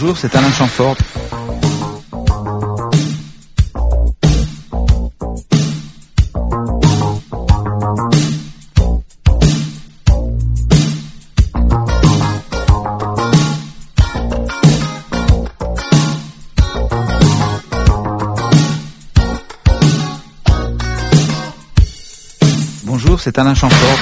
Bonjour, c'est Alain Chamfort. Bonjour, c'est Alain Chamfort.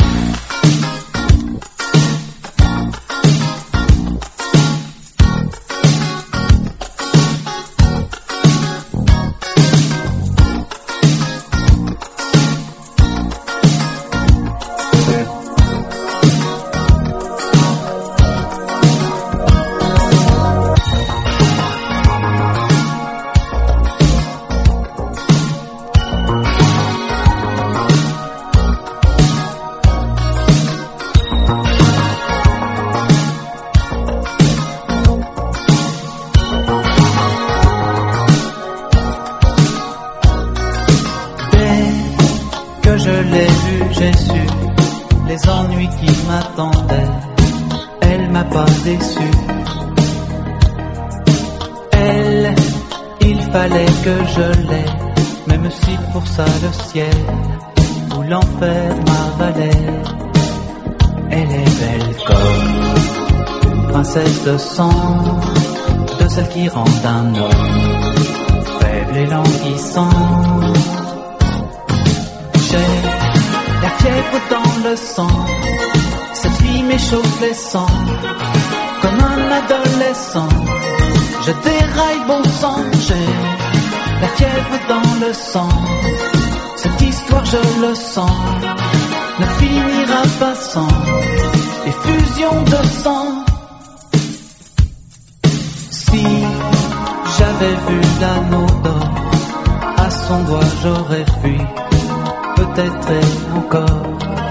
Où l'enfer m'avalait. Elle est belle comme une princesse de sang, de celle qui rend un homme faible et languissant. J'ai la fièvre dans le sang, cette fille m'échauffe les sangs, comme un adolescent. Je déraille bon sang, j'ai la fièvre dans le sang. Cette histoire, je le sens, ne finira pas sans effusion de sang. Si j'avais vu l'anneau d'or à son doigt, j'aurais fui, peut-être et encore.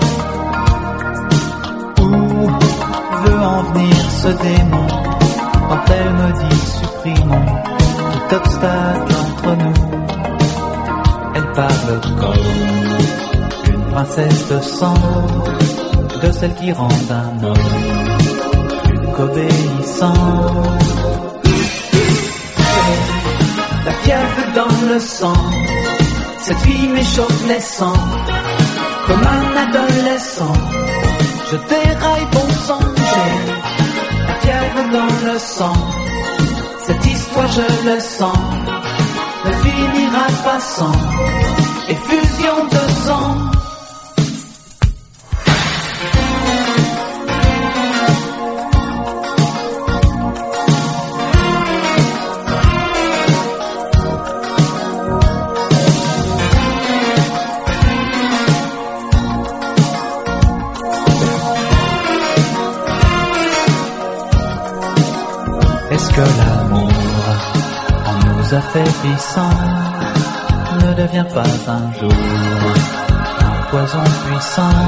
Où veut en venir ce démon quand elle me dit supprimons tout obstacle entre nous? Elle parle comme une princesse de sang, de celle qui rend un homme plus qu'obéissant. J'ai la fièvre dans le sang, cette fille m'échauffe les sangs, comme un adolescent. Je déraille bon sang, j'ai la fièvre dans le sang, cette histoire je le sens, ne finira pas sans effusion de sang. Est-ce que l'amour en nous affaiblissant ne devient pas un jour un poison puissant?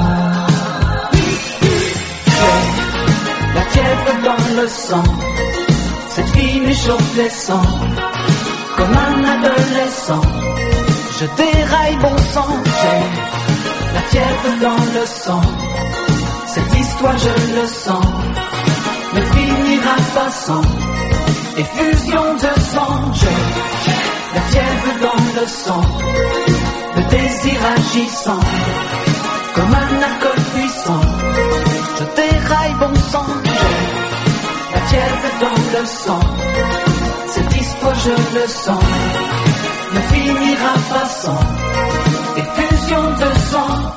J'ai la fièvre dans le sang, cette fille m'échauffe les sangs, comme un adolescent. Je déraille bon sang, j'ai la fièvre dans le sang, cette histoire je le sens, ne finira pas sans effusion de sang. J'ai la fièvre dans le sang, le désir agissant, comme un alcool puissant. Je déraille bon sang, j'ai la fièvre dans le sang, cette histoire je le sens, ne finira pas sans effusion de sang.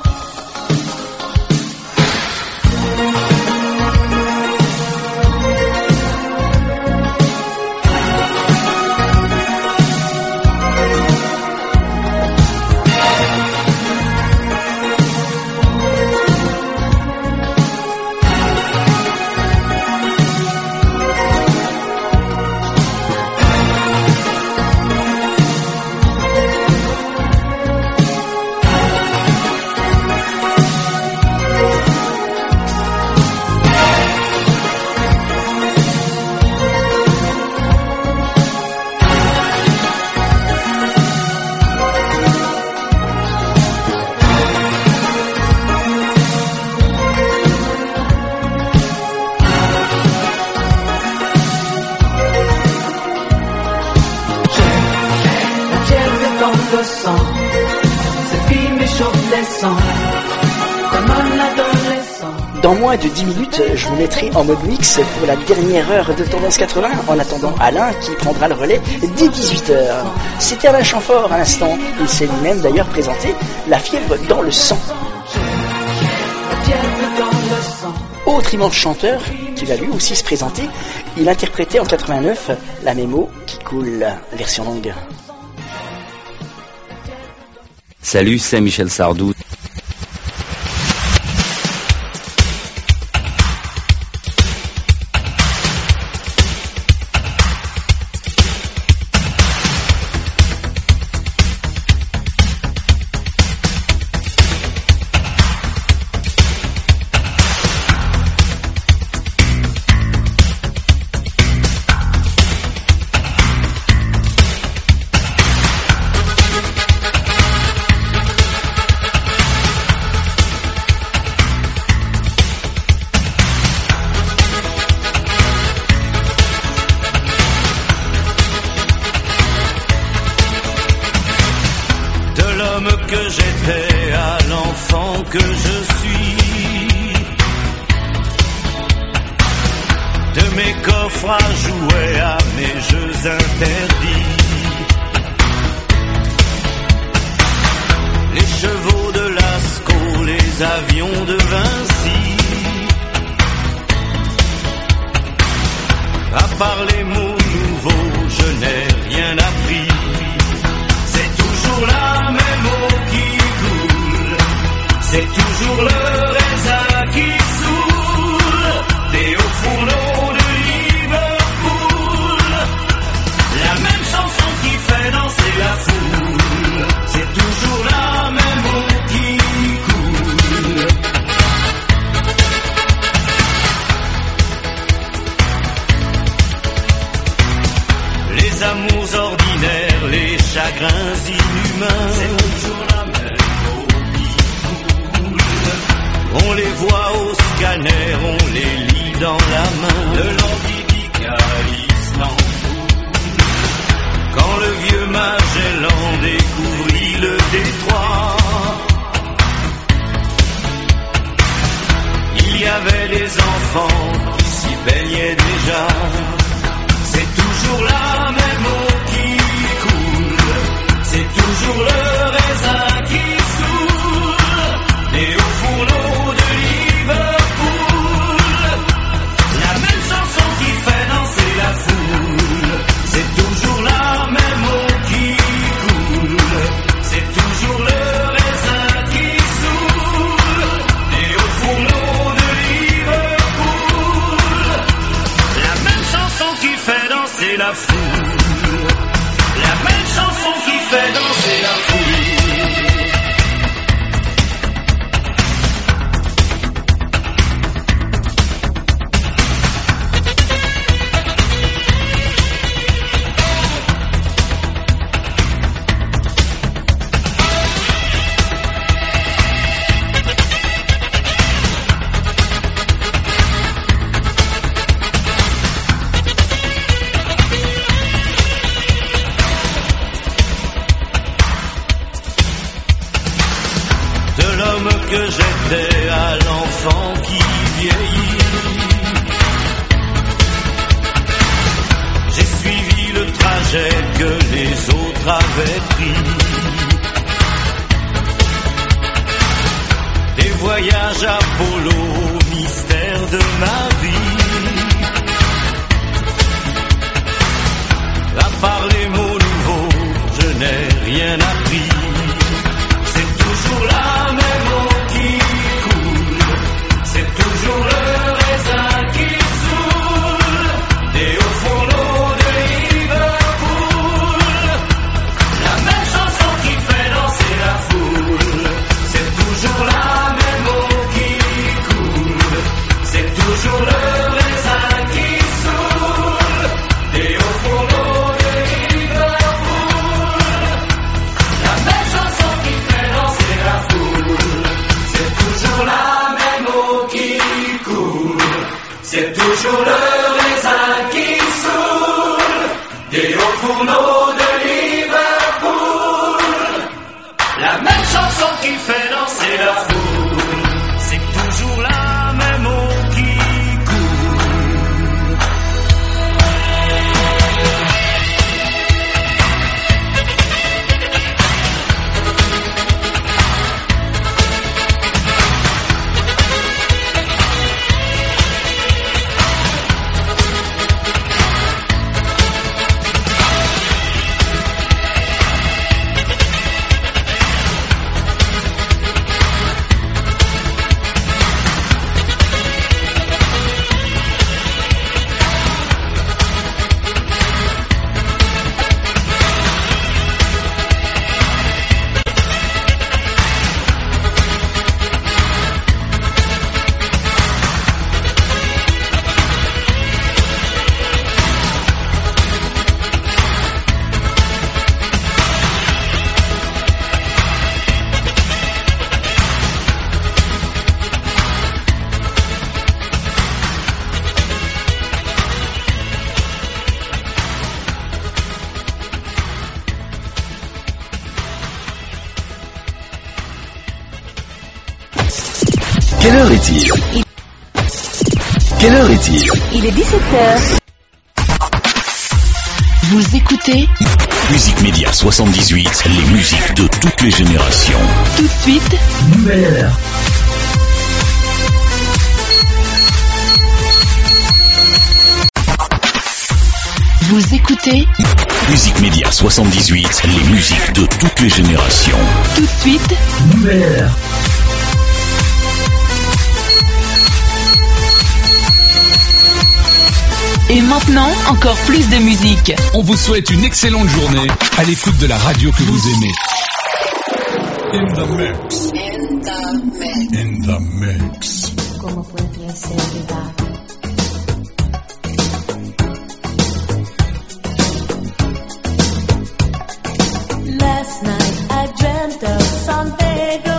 de sang. Cette fille m'échauffe les sangs, comme un adolescent. Dans moins de dix minutes, je vous mettrai en mode mix pour la dernière heure de Tendance quatre-vingts, en attendant Alain qui prendra le relais dès dix-huit heures. C'était Alain Chamfort à l'instant, il s'est lui-même d'ailleurs présenté La fièvre dans le sang. Autre immense chanteur qui va lui aussi se présenter, il interprétait en quatre-vingt-neuf La Mémo qui coule, version longue. Salut, c'est Michel Sardou. La Quelle heure est-il? Quelle heure est-il? Il est dix-sept heures. Vous écoutez Musique Média soixante-dix-huit, les musiques de toutes les générations. Tout de suite, Nouvelle heure. vous écoutez Musique Média soixante-dix-huit, les musiques de toutes les générations. tout de suite, Nouvelle heure. et maintenant, encore plus de musique. On vous souhaite une excellente journée à l'écoute de la radio que vous aimez. In the mix. In the mix. In the mix. ¿Cómo puede ser verdad? Last night I dreamt of San Pedro,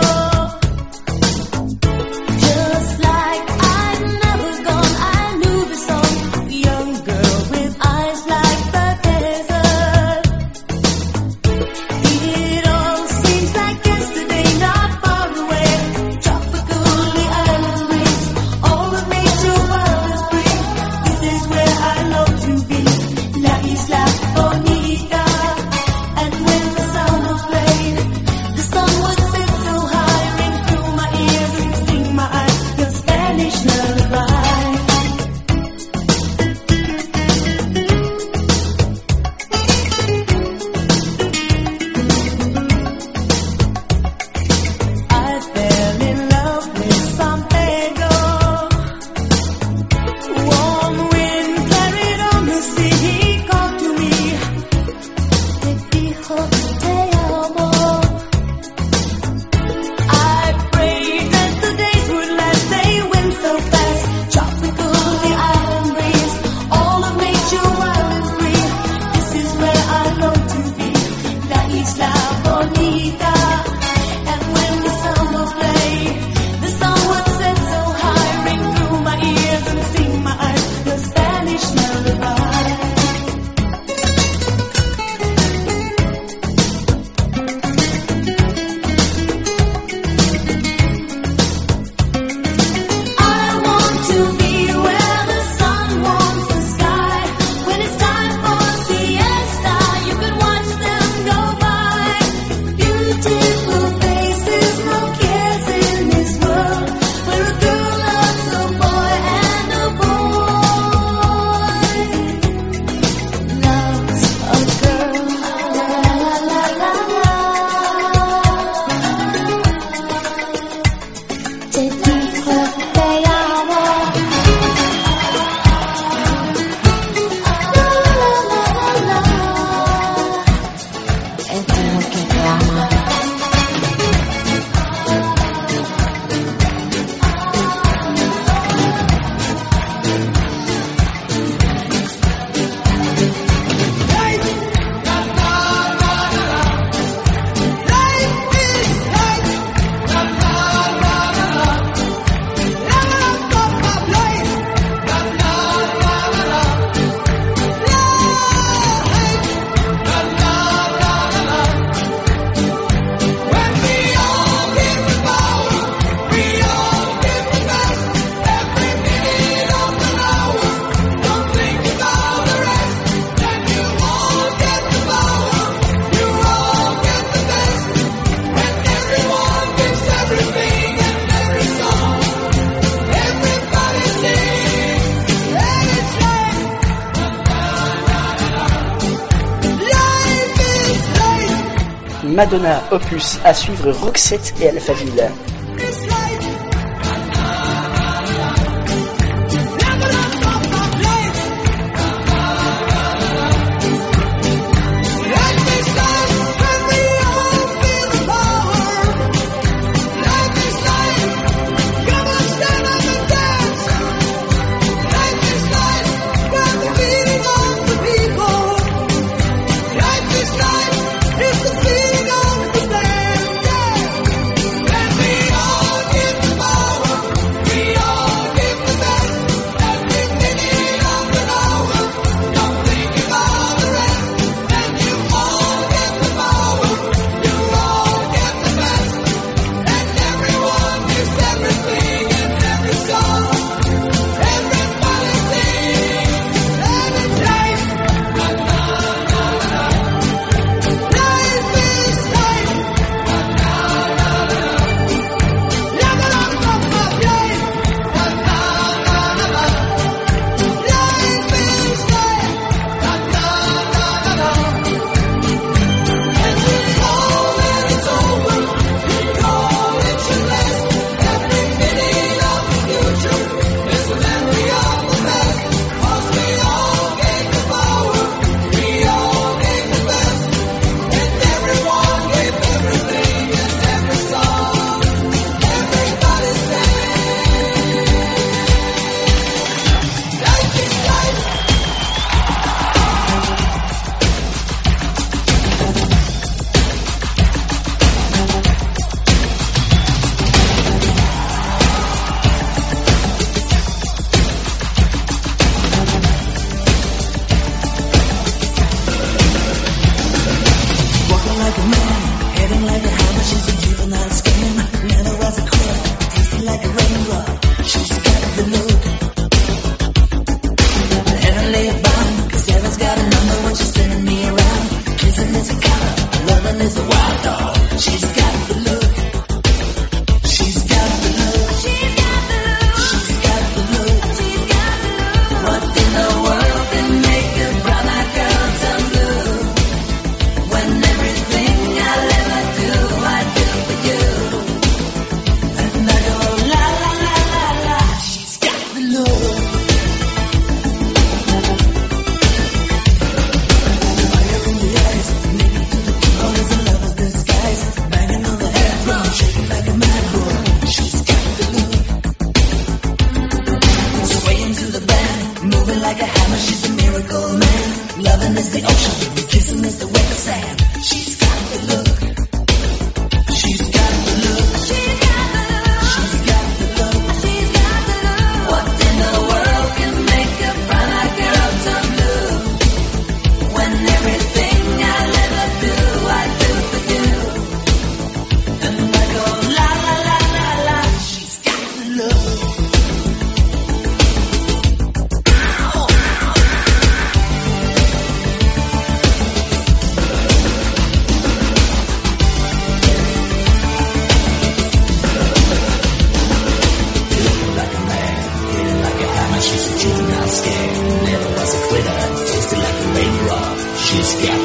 just like I'd never gone. I knew the song, young girl with eyes like the desert. It all seems like yesterday, not far away. Tropical, the island breeze, all of nature wild and free. This is where I long to be, La Isla Bonita. And when the sound was played, the sun would sit so high, ring through my ears and sting my eyes, your Spanish lullaby. I fell in love with San Pedro. Warm wind carried on the sea, he called to me. Te dijo te amo. I prayed that the days would last, they went so fast. Tropical, the island breeze, all of nature wild and free. This is where I long to be, La Isla Bonita. And when the sun will play, the sun would set so high, ring through my ears and sting my eyes, the Spanish lullaby. I want to be where the sun warms the sky. When it's time for siesta, you can watch them go by. Beautiful faces, no cares in this world, where a girl loves a boy and a boy loves a girl. La la la la la. Te dijo te amo. La la la la la. Él dijo que te ama. Madonna Opus, à suivre Roxette et Alphaville. It's the feeling of the band, yeah.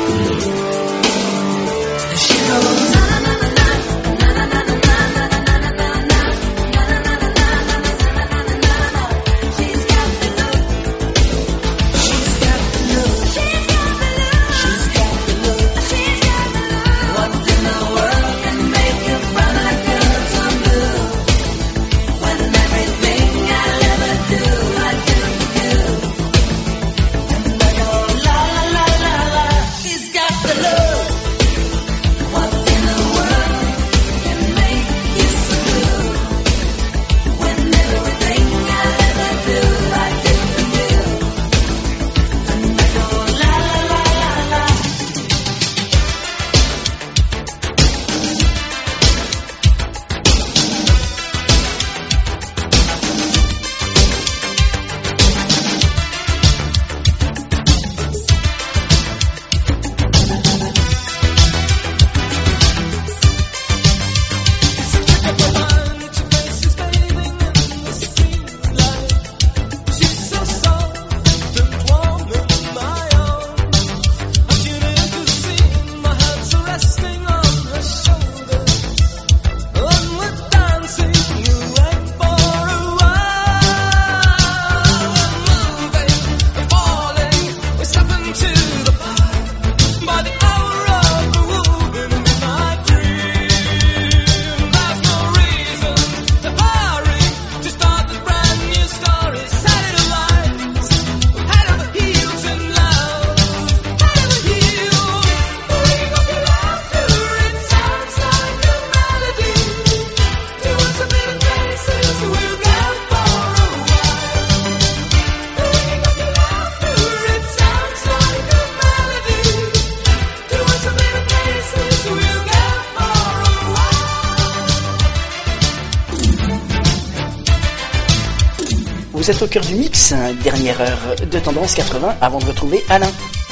Vous êtes au cœur du mix, dernière heure de Tendance quatre-vingts avant de retrouver Alain.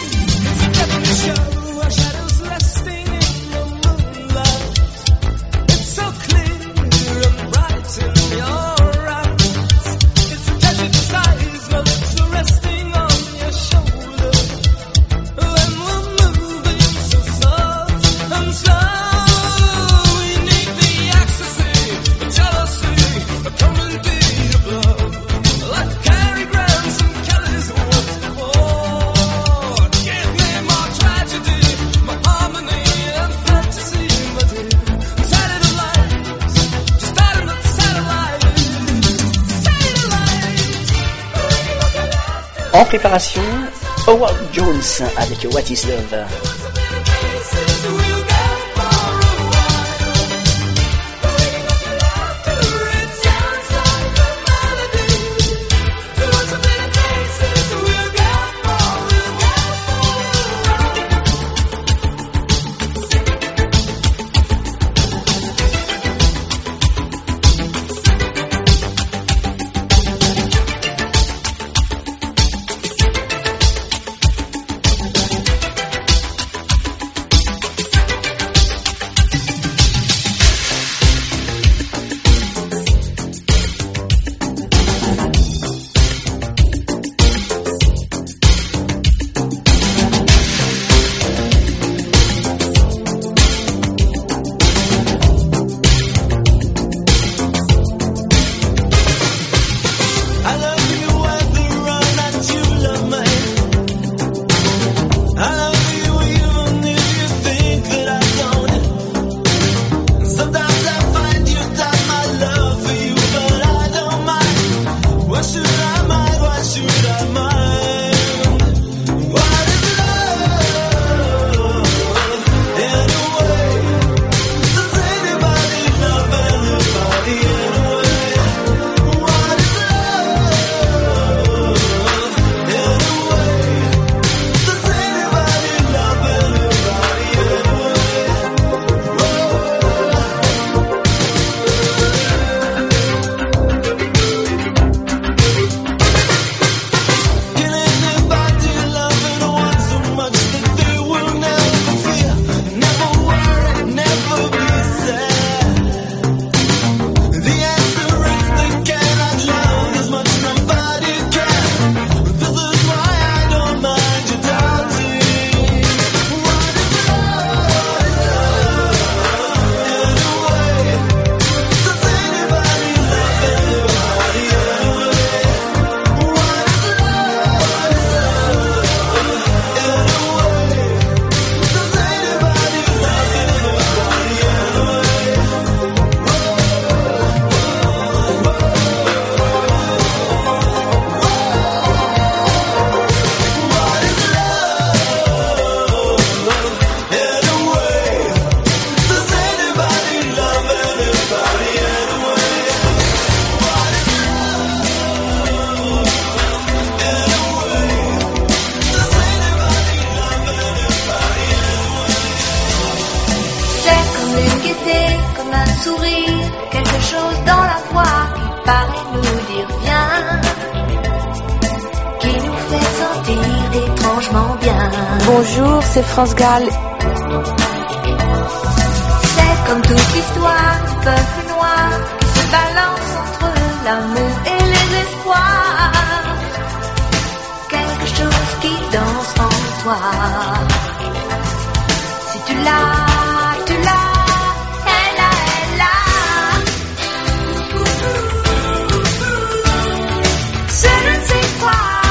En préparation, Howard Jones avec What Is Love. sourire, quelque chose dans la voix qui paraît nous dire viens, qui nous fait sentir étrangement bien. Bonjour, c'est France Gall. C'est comme toute l'histoire du peuple noir qui se balance entre l'amour et les espoirs. Quelque chose qui danse en toi. Si tu l'as, tu l'as, elle a, elle a. Je ne sais quoi.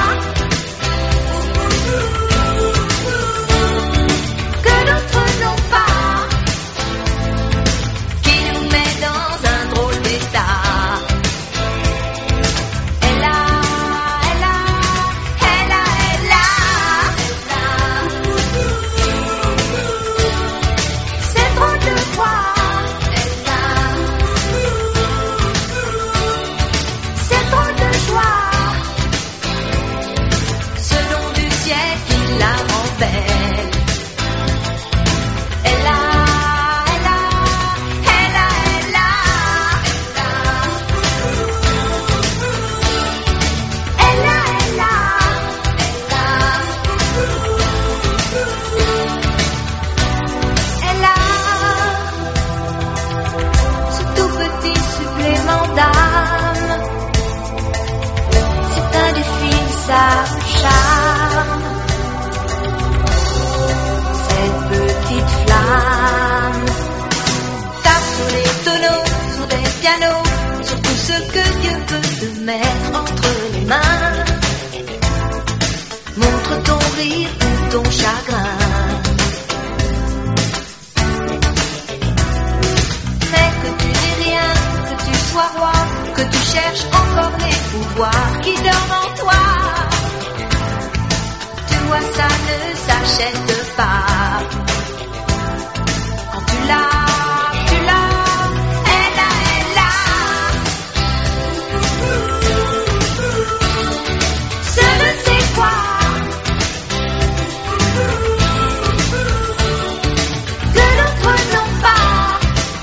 Que d'autres n'ont pas. Qui nous met dans un drôle d'état. Elle a, elle a, elle a, elle a. C'est trop de toi. Elle a. C'est trop de joie. Ce nom du ciel qui la rend belle. Elle a, elle a, elle a, elle a. Elle a, elle a, elle a. Ce tout petit supplément d'âme. C'est indéfinissable charme. Cette petite flamme tape sur les tonneaux, sur des pianos, sur tout ce que Dieu peut te mettre entre les mains. Montre ton rire ou ton chagrin. Mais que tu n'aies rien, que tu sois roi, que tu cherches encore les pouvoirs qui dorment en toi. Tu vois, ça ne s'achète pas. Quand tu l'as, tu l'as, elle a, elle a. Je ne sais quoi. Que d'autres n'ont pas.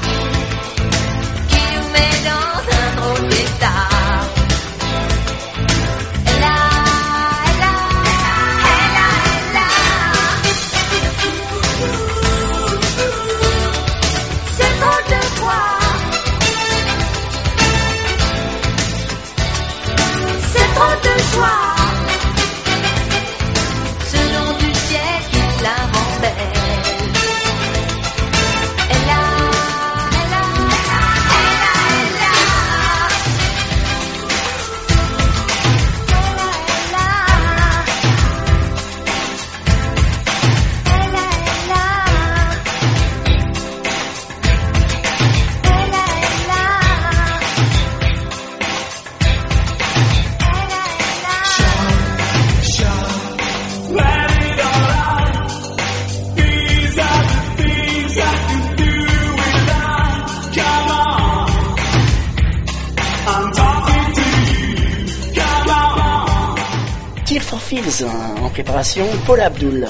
Qui nous met dans un drôle d'état. Elle a, elle a, elle a, elle a. C'est trop de toi. C'est trop de joie. Ce nom du ciel qui la rend belle. Elle a, elle a, elle a, elle a. Elle a, elle a. Elle a, elle a. Elle a, elle a. Tears for Fears en préparation, Paul Abdul.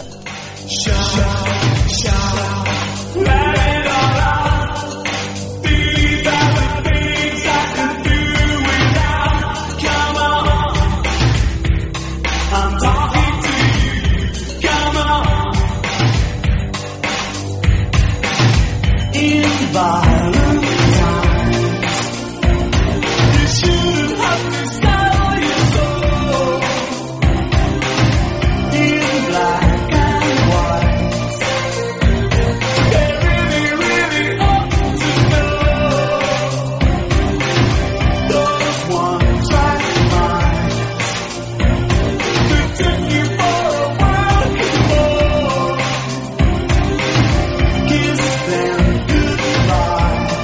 Kiss them goodbye.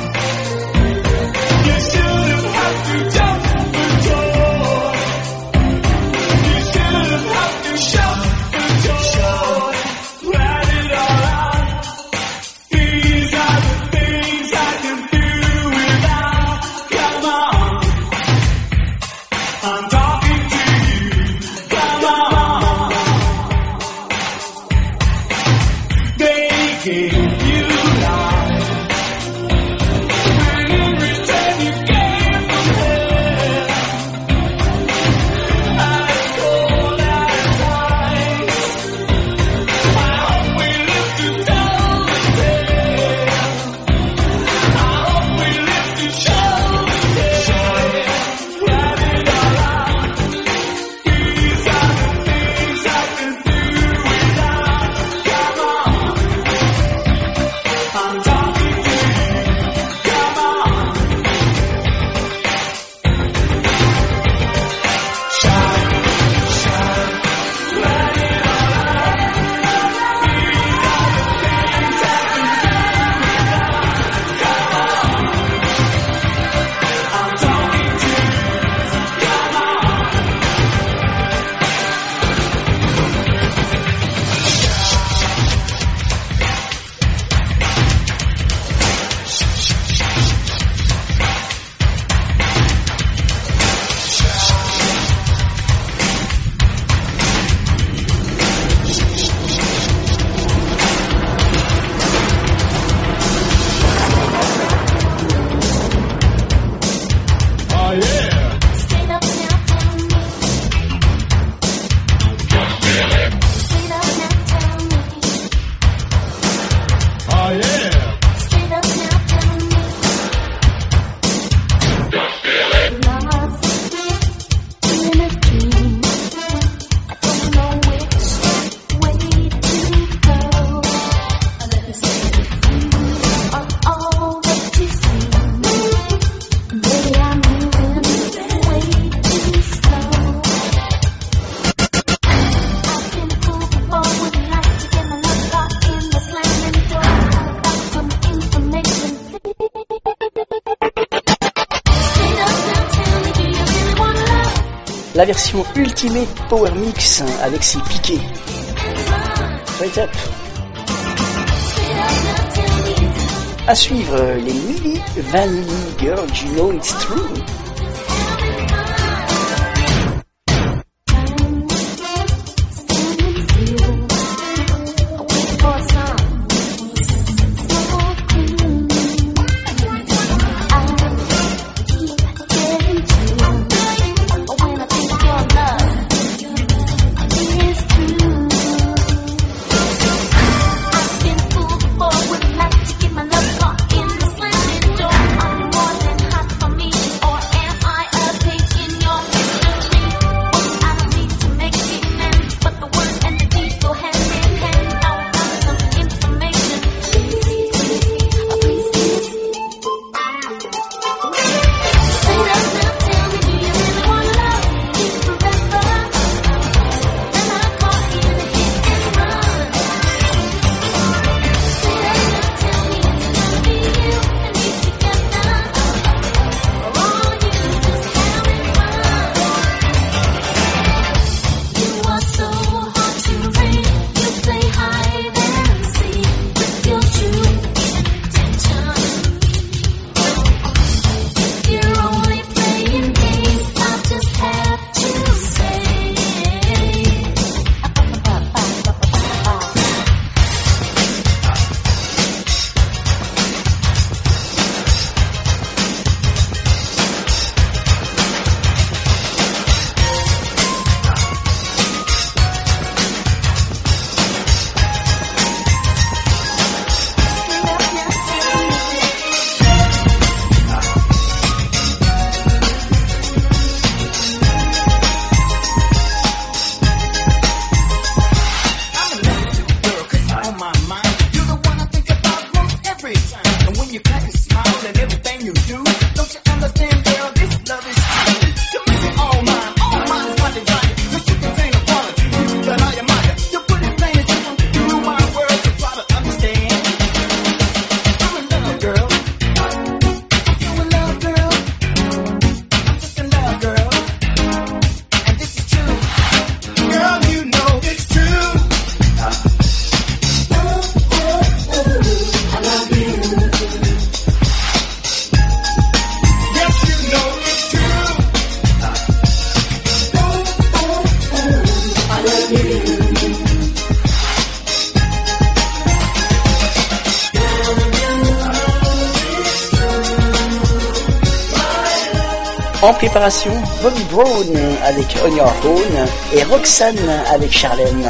la version Ultimate Power Mix avec ses piquets. Straight up. À suivre, les Milli Vanilli Girl, You Know It's True. En préparation, Bobby Brown avec On Your Own et Roxanne avec Charlène.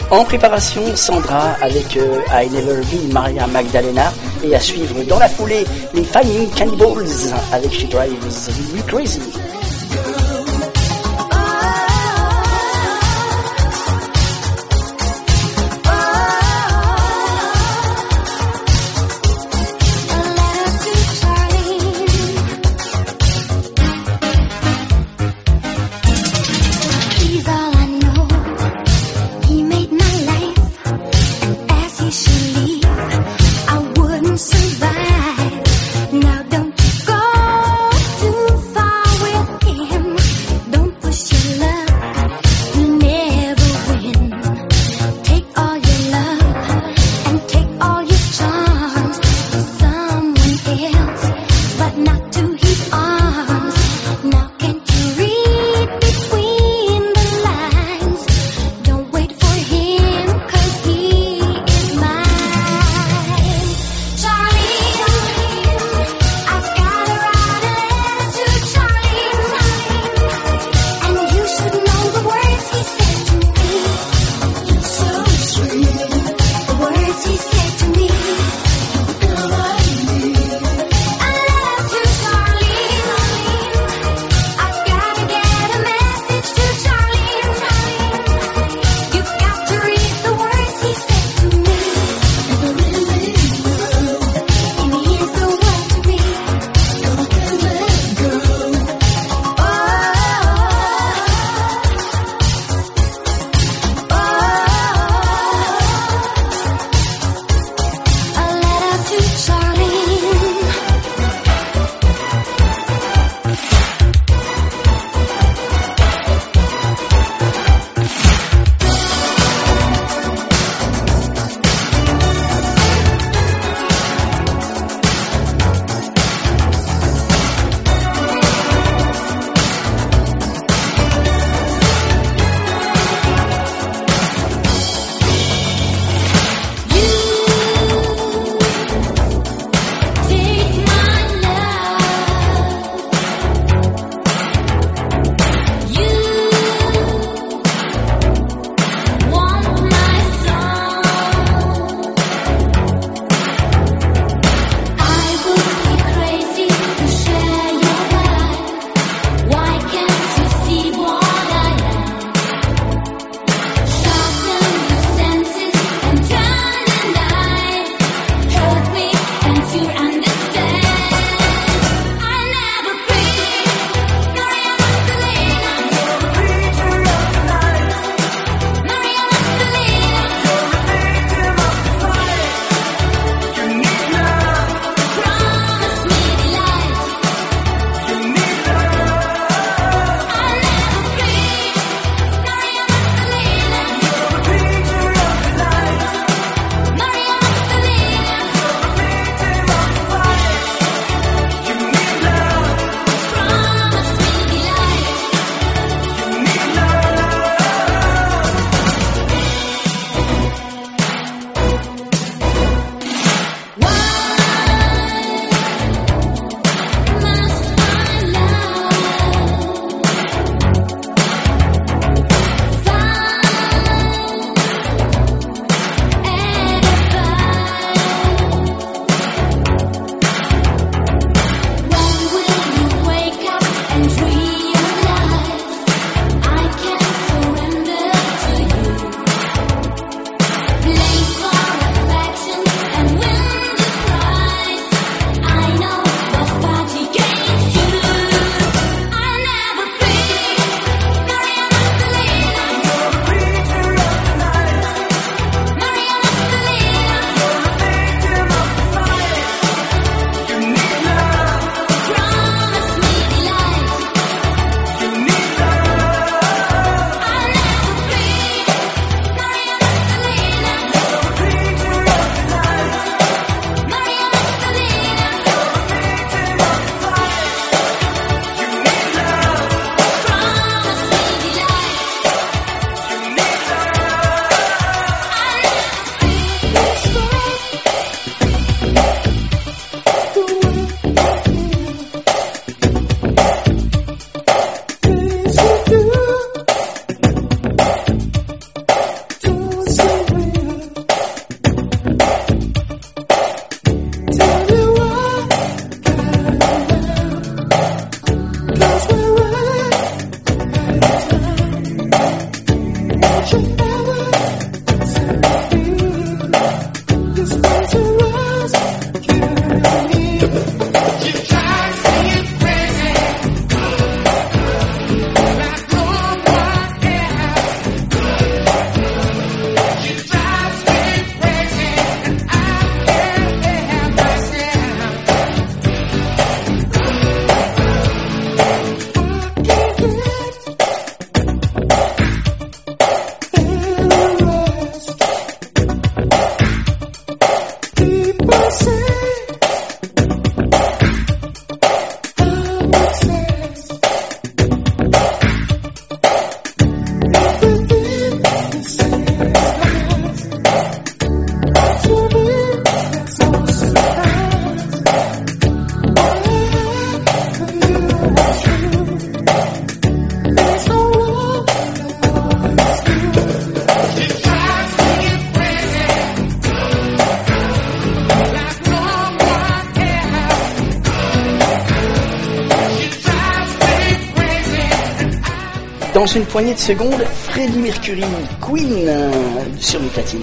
En préparation, Sandra avec euh, I Never Be Maria Magdalena, et à suivre dans la foulée les Flaming Cannibals avec She Drives Me Crazy. Survive. Now don't you go too far with Dans une poignée de secondes, Freddie Mercury, Queen, euh, sur mes platines.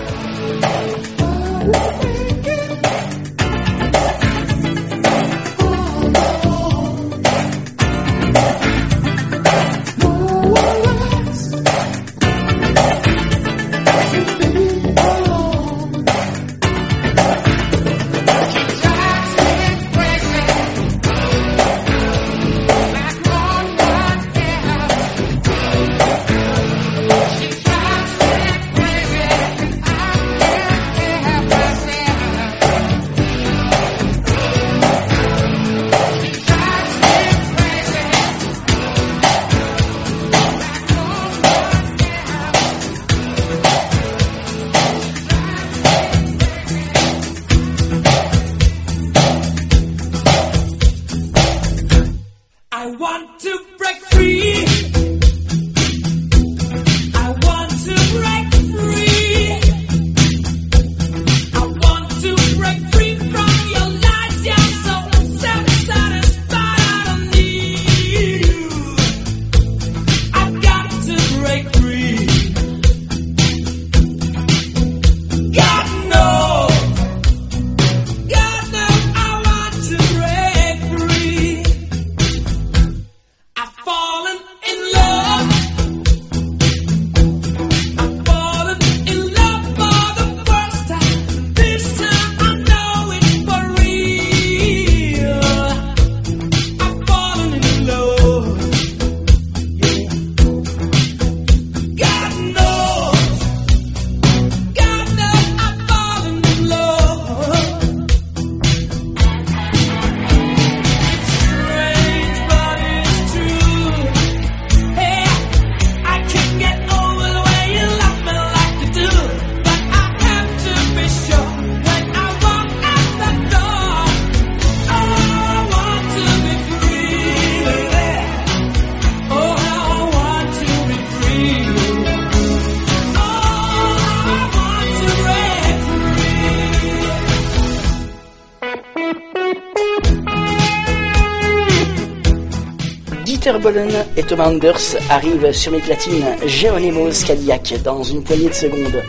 Bollen et Thomas Anders arrivent sur mes platines. Geronimo's Cadillac dans une poignée de secondes.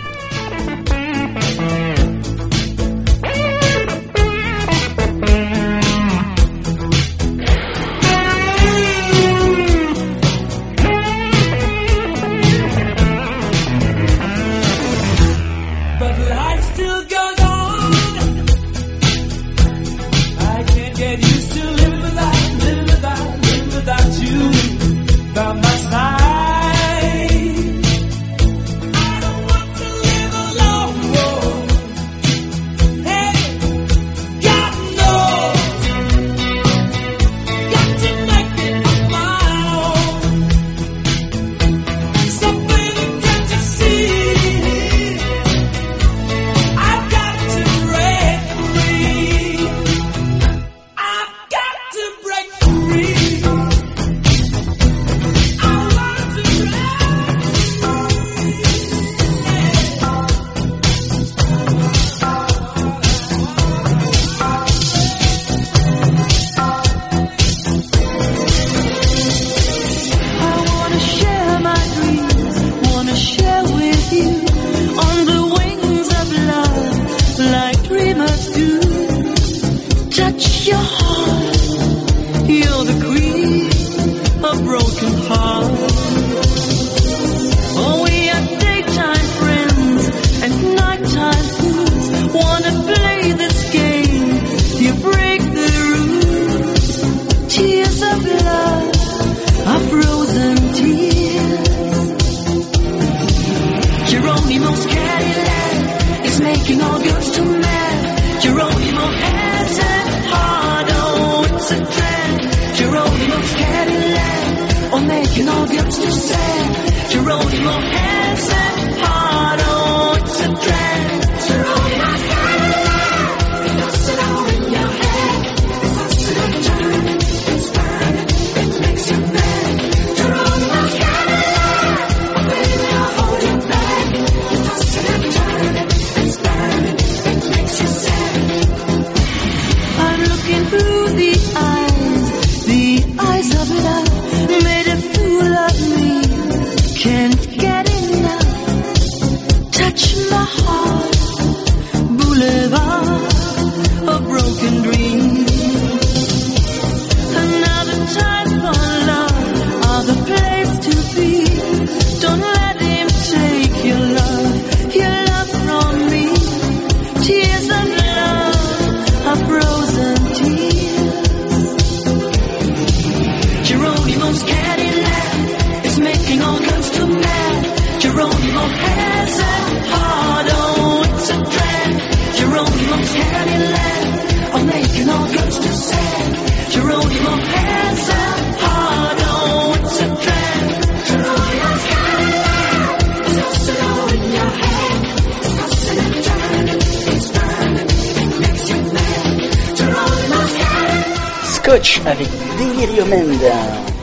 Through the eyes, the eyes of love made a fool of me. Coach avec Delirium End.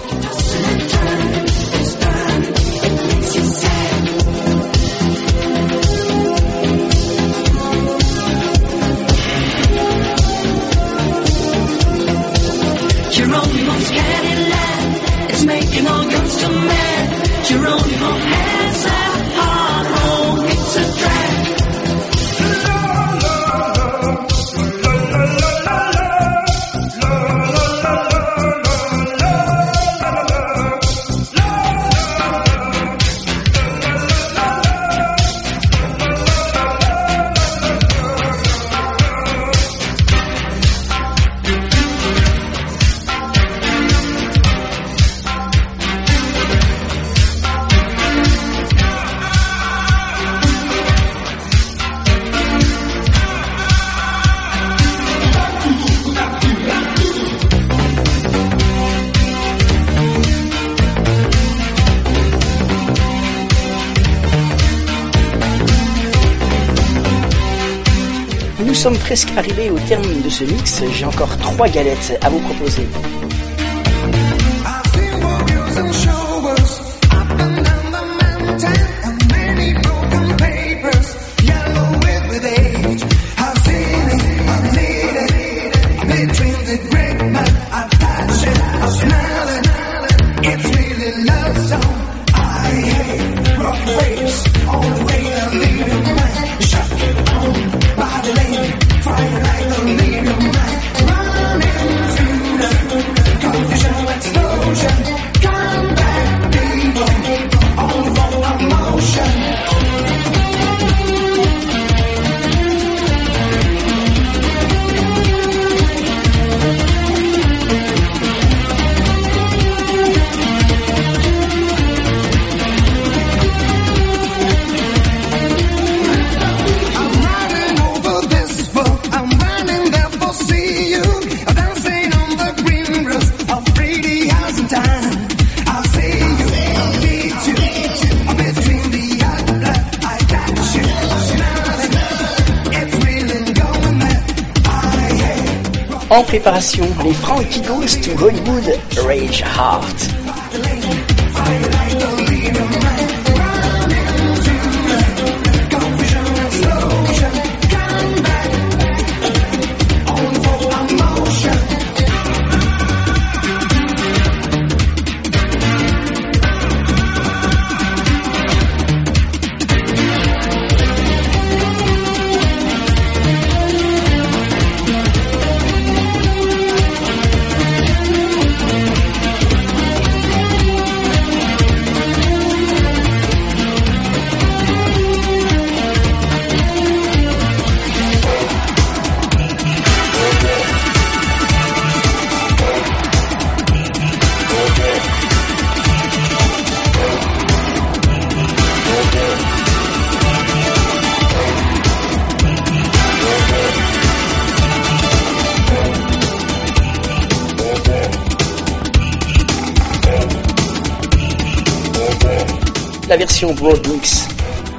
Geronimo's Cadillac, it's making all youngster mad. Geronimo has that hard roll, it's a drag. Nous sommes presque arrivés au terme de ce mix, j'ai encore trois galettes à vous proposer. En préparation, les Frankie Goes to Hollywood, Rage Heart. La version Broad Mix.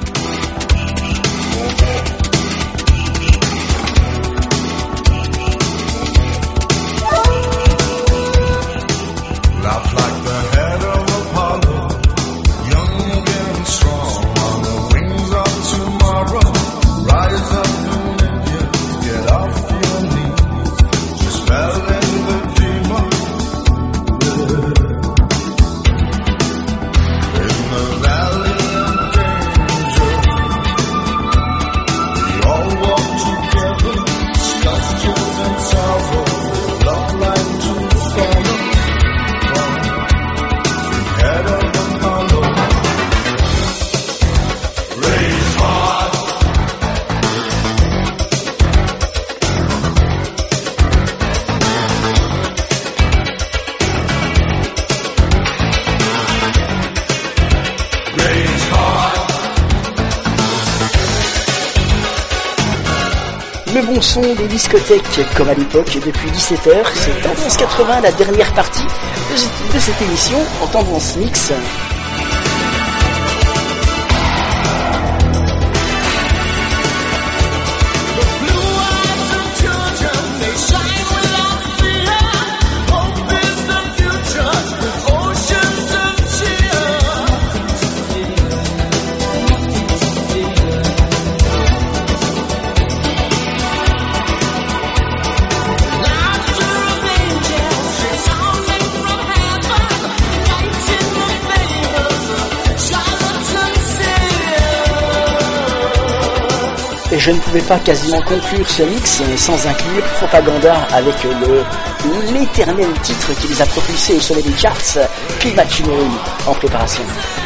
Le bon son des discothèques comme à l'époque depuis dix-sept heures, c'est Tendance quatre-vingts, la dernière partie de cette émission en Tendance Mix. je ne pouvais pas quasiment conclure ce mix sans inclure Propaganda avec le l'éternel titre qui les a propulsés au sommet des charts, Climatunary, en préparation.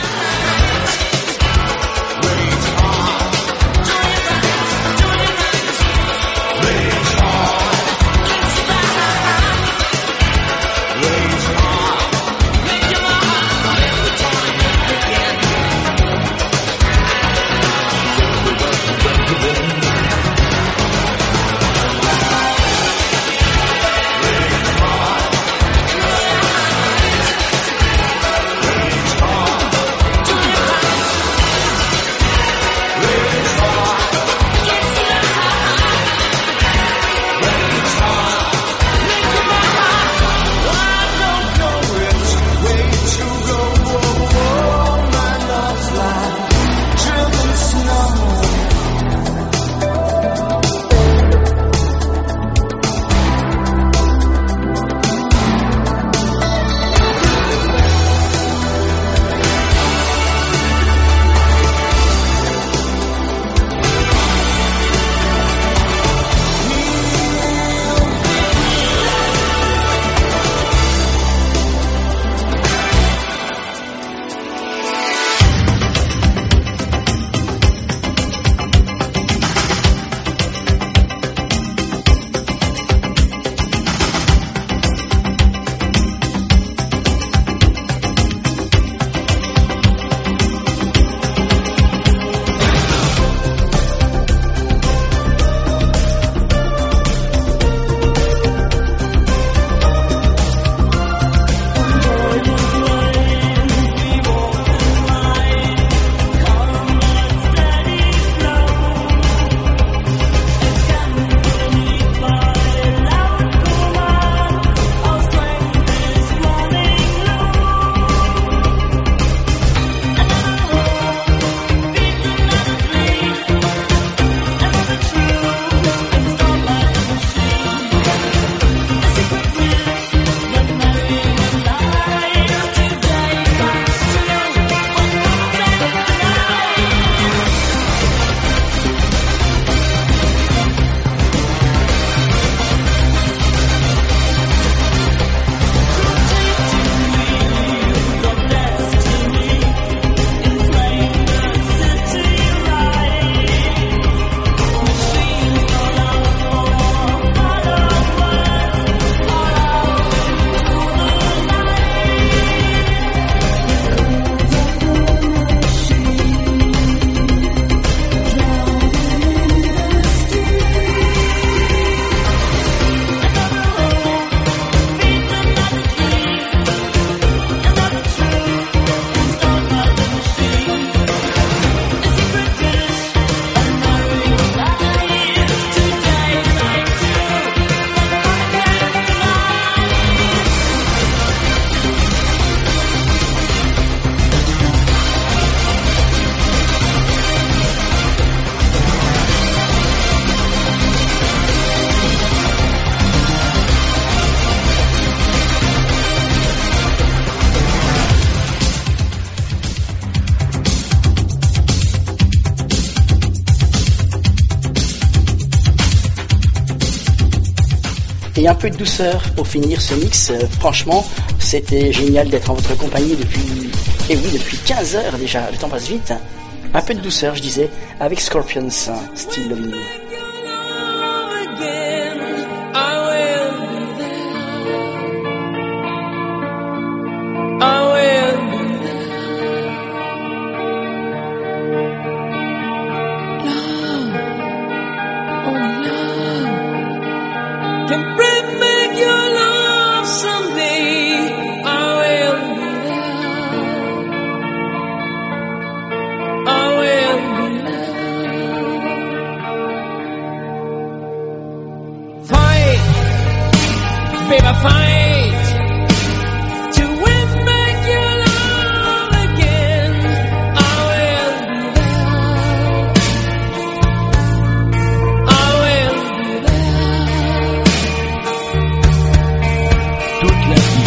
Et un peu de douceur pour finir ce mix. Euh, franchement, c'était génial d'être en votre compagnie depuis, et oui, depuis quinze heures déjà. Le temps passe vite. Un peu de douceur, je disais, avec Scorpions, Still Loving You.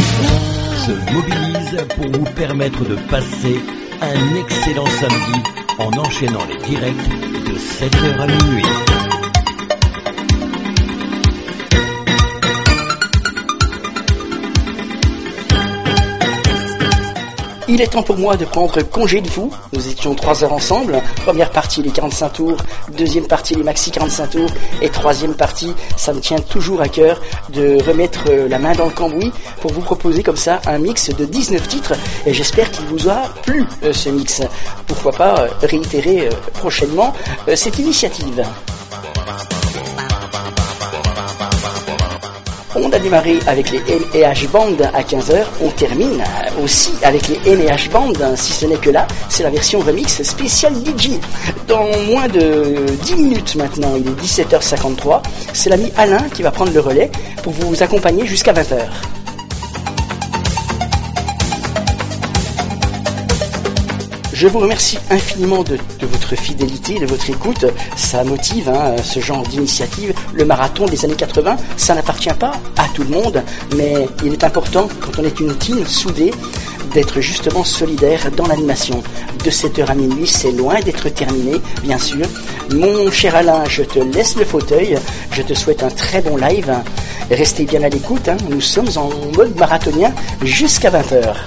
Pour vous permettre de passer un excellent samedi en enchaînant les directs de sept heures à minuit. Il est temps pour moi de prendre congé de vous. Nous étions trois heures ensemble. Première partie, les quarante-cinq tours. Deuxième partie, les maxi quarante-cinq tours. Et troisième partie, ça me tient toujours à cœur de remettre la main dans le cambouis pour vous proposer comme ça un mix de dix-neuf titres. Et j'espère qu'il vous aura plu, euh, ce mix. Pourquoi pas euh, réitérer euh, prochainement euh, cette initiative. On a démarré avec les N et H Band à quinze heures, on termine aussi avec les N et H Band, si ce n'est que là, c'est la version remix spéciale D J. Dans moins de dix minutes maintenant, il est dix-sept heures cinquante-trois, c'est l'ami Alain qui va prendre le relais pour vous accompagner jusqu'à vingt heures. Je vous remercie infiniment de, de votre fidélité, de votre écoute. Ça motive hein, ce genre d'initiative. Le marathon des années quatre-vingts, ça n'appartient pas à tout le monde, mais il est important, quand on est une team soudée, d'être justement solidaire dans l'animation. De sept heures à minuit, c'est loin d'être terminé, bien sûr. Mon cher Alain, je te laisse le fauteuil. Je te souhaite un très bon live. Restez bien à l'écoute. Hein. Nous sommes en mode marathonien jusqu'à vingt heures.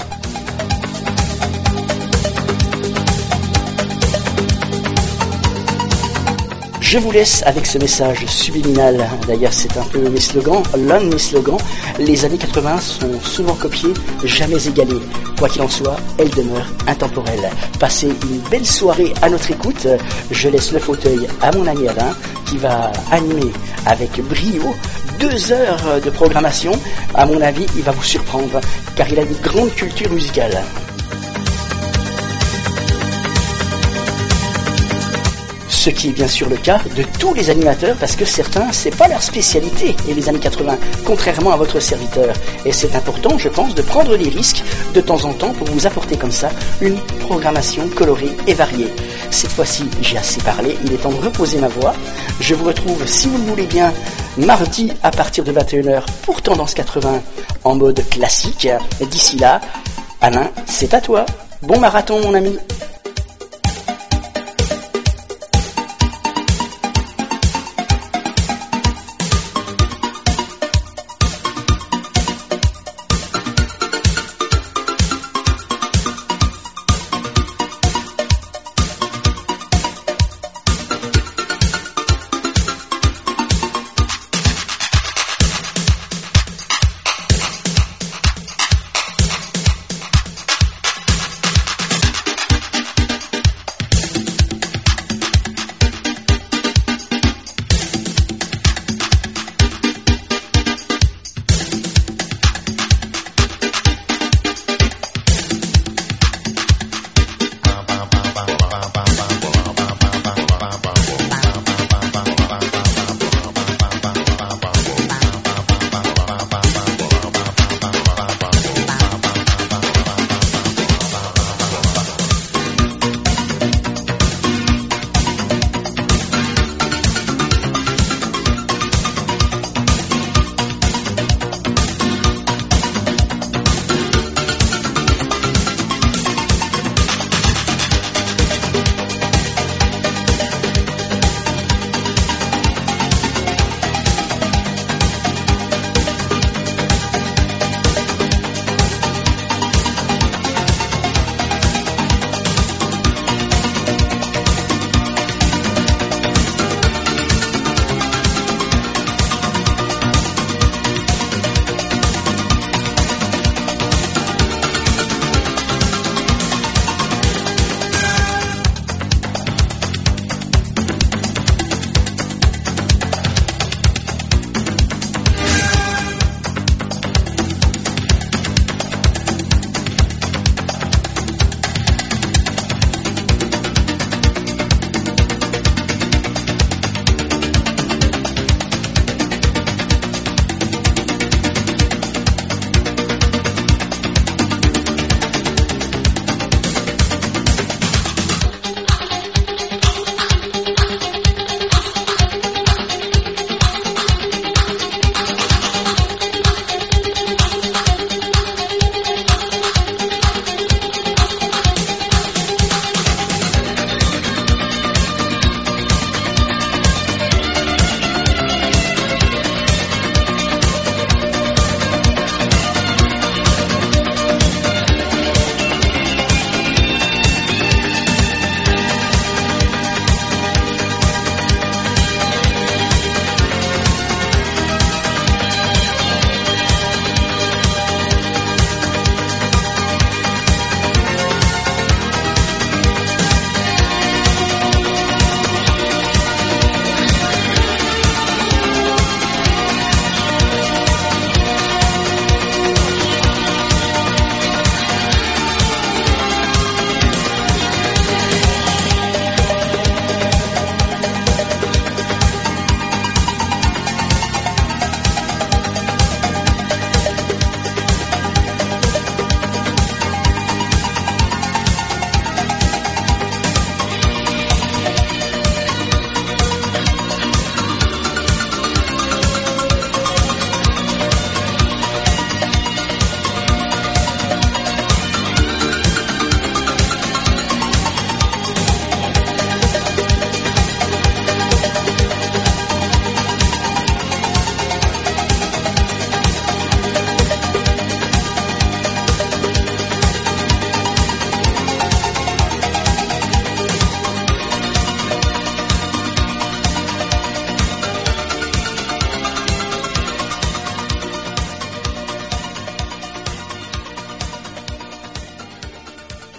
Je vous laisse avec ce message subliminal. D'ailleurs, c'est un peu mes slogans, l'un de mes slogans. Les années quatre-vingts sont souvent copiées, jamais égalées. Quoi qu'il en soit, elles demeurent intemporelles. Passez une belle soirée à notre écoute. Je laisse le fauteuil à mon ami Alain, qui va animer avec brio deux heures de programmation. À mon avis, il va vous surprendre, car il a une grande culture musicale. Ce qui est bien sûr le cas de tous les animateurs, parce que certains, c'est pas leur spécialité, et les années quatre-vingts, contrairement à votre serviteur. Et c'est important, je pense, de prendre des risques de temps en temps pour vous apporter comme ça une programmation colorée et variée. Cette fois-ci, j'ai assez parlé, il est temps de reposer ma voix. Je vous retrouve, si vous le voulez bien, mardi à partir de vingt et une heures pour Tendance quatre-vingts en mode classique. D'ici là, Alain, c'est à toi. Bon marathon, mon ami.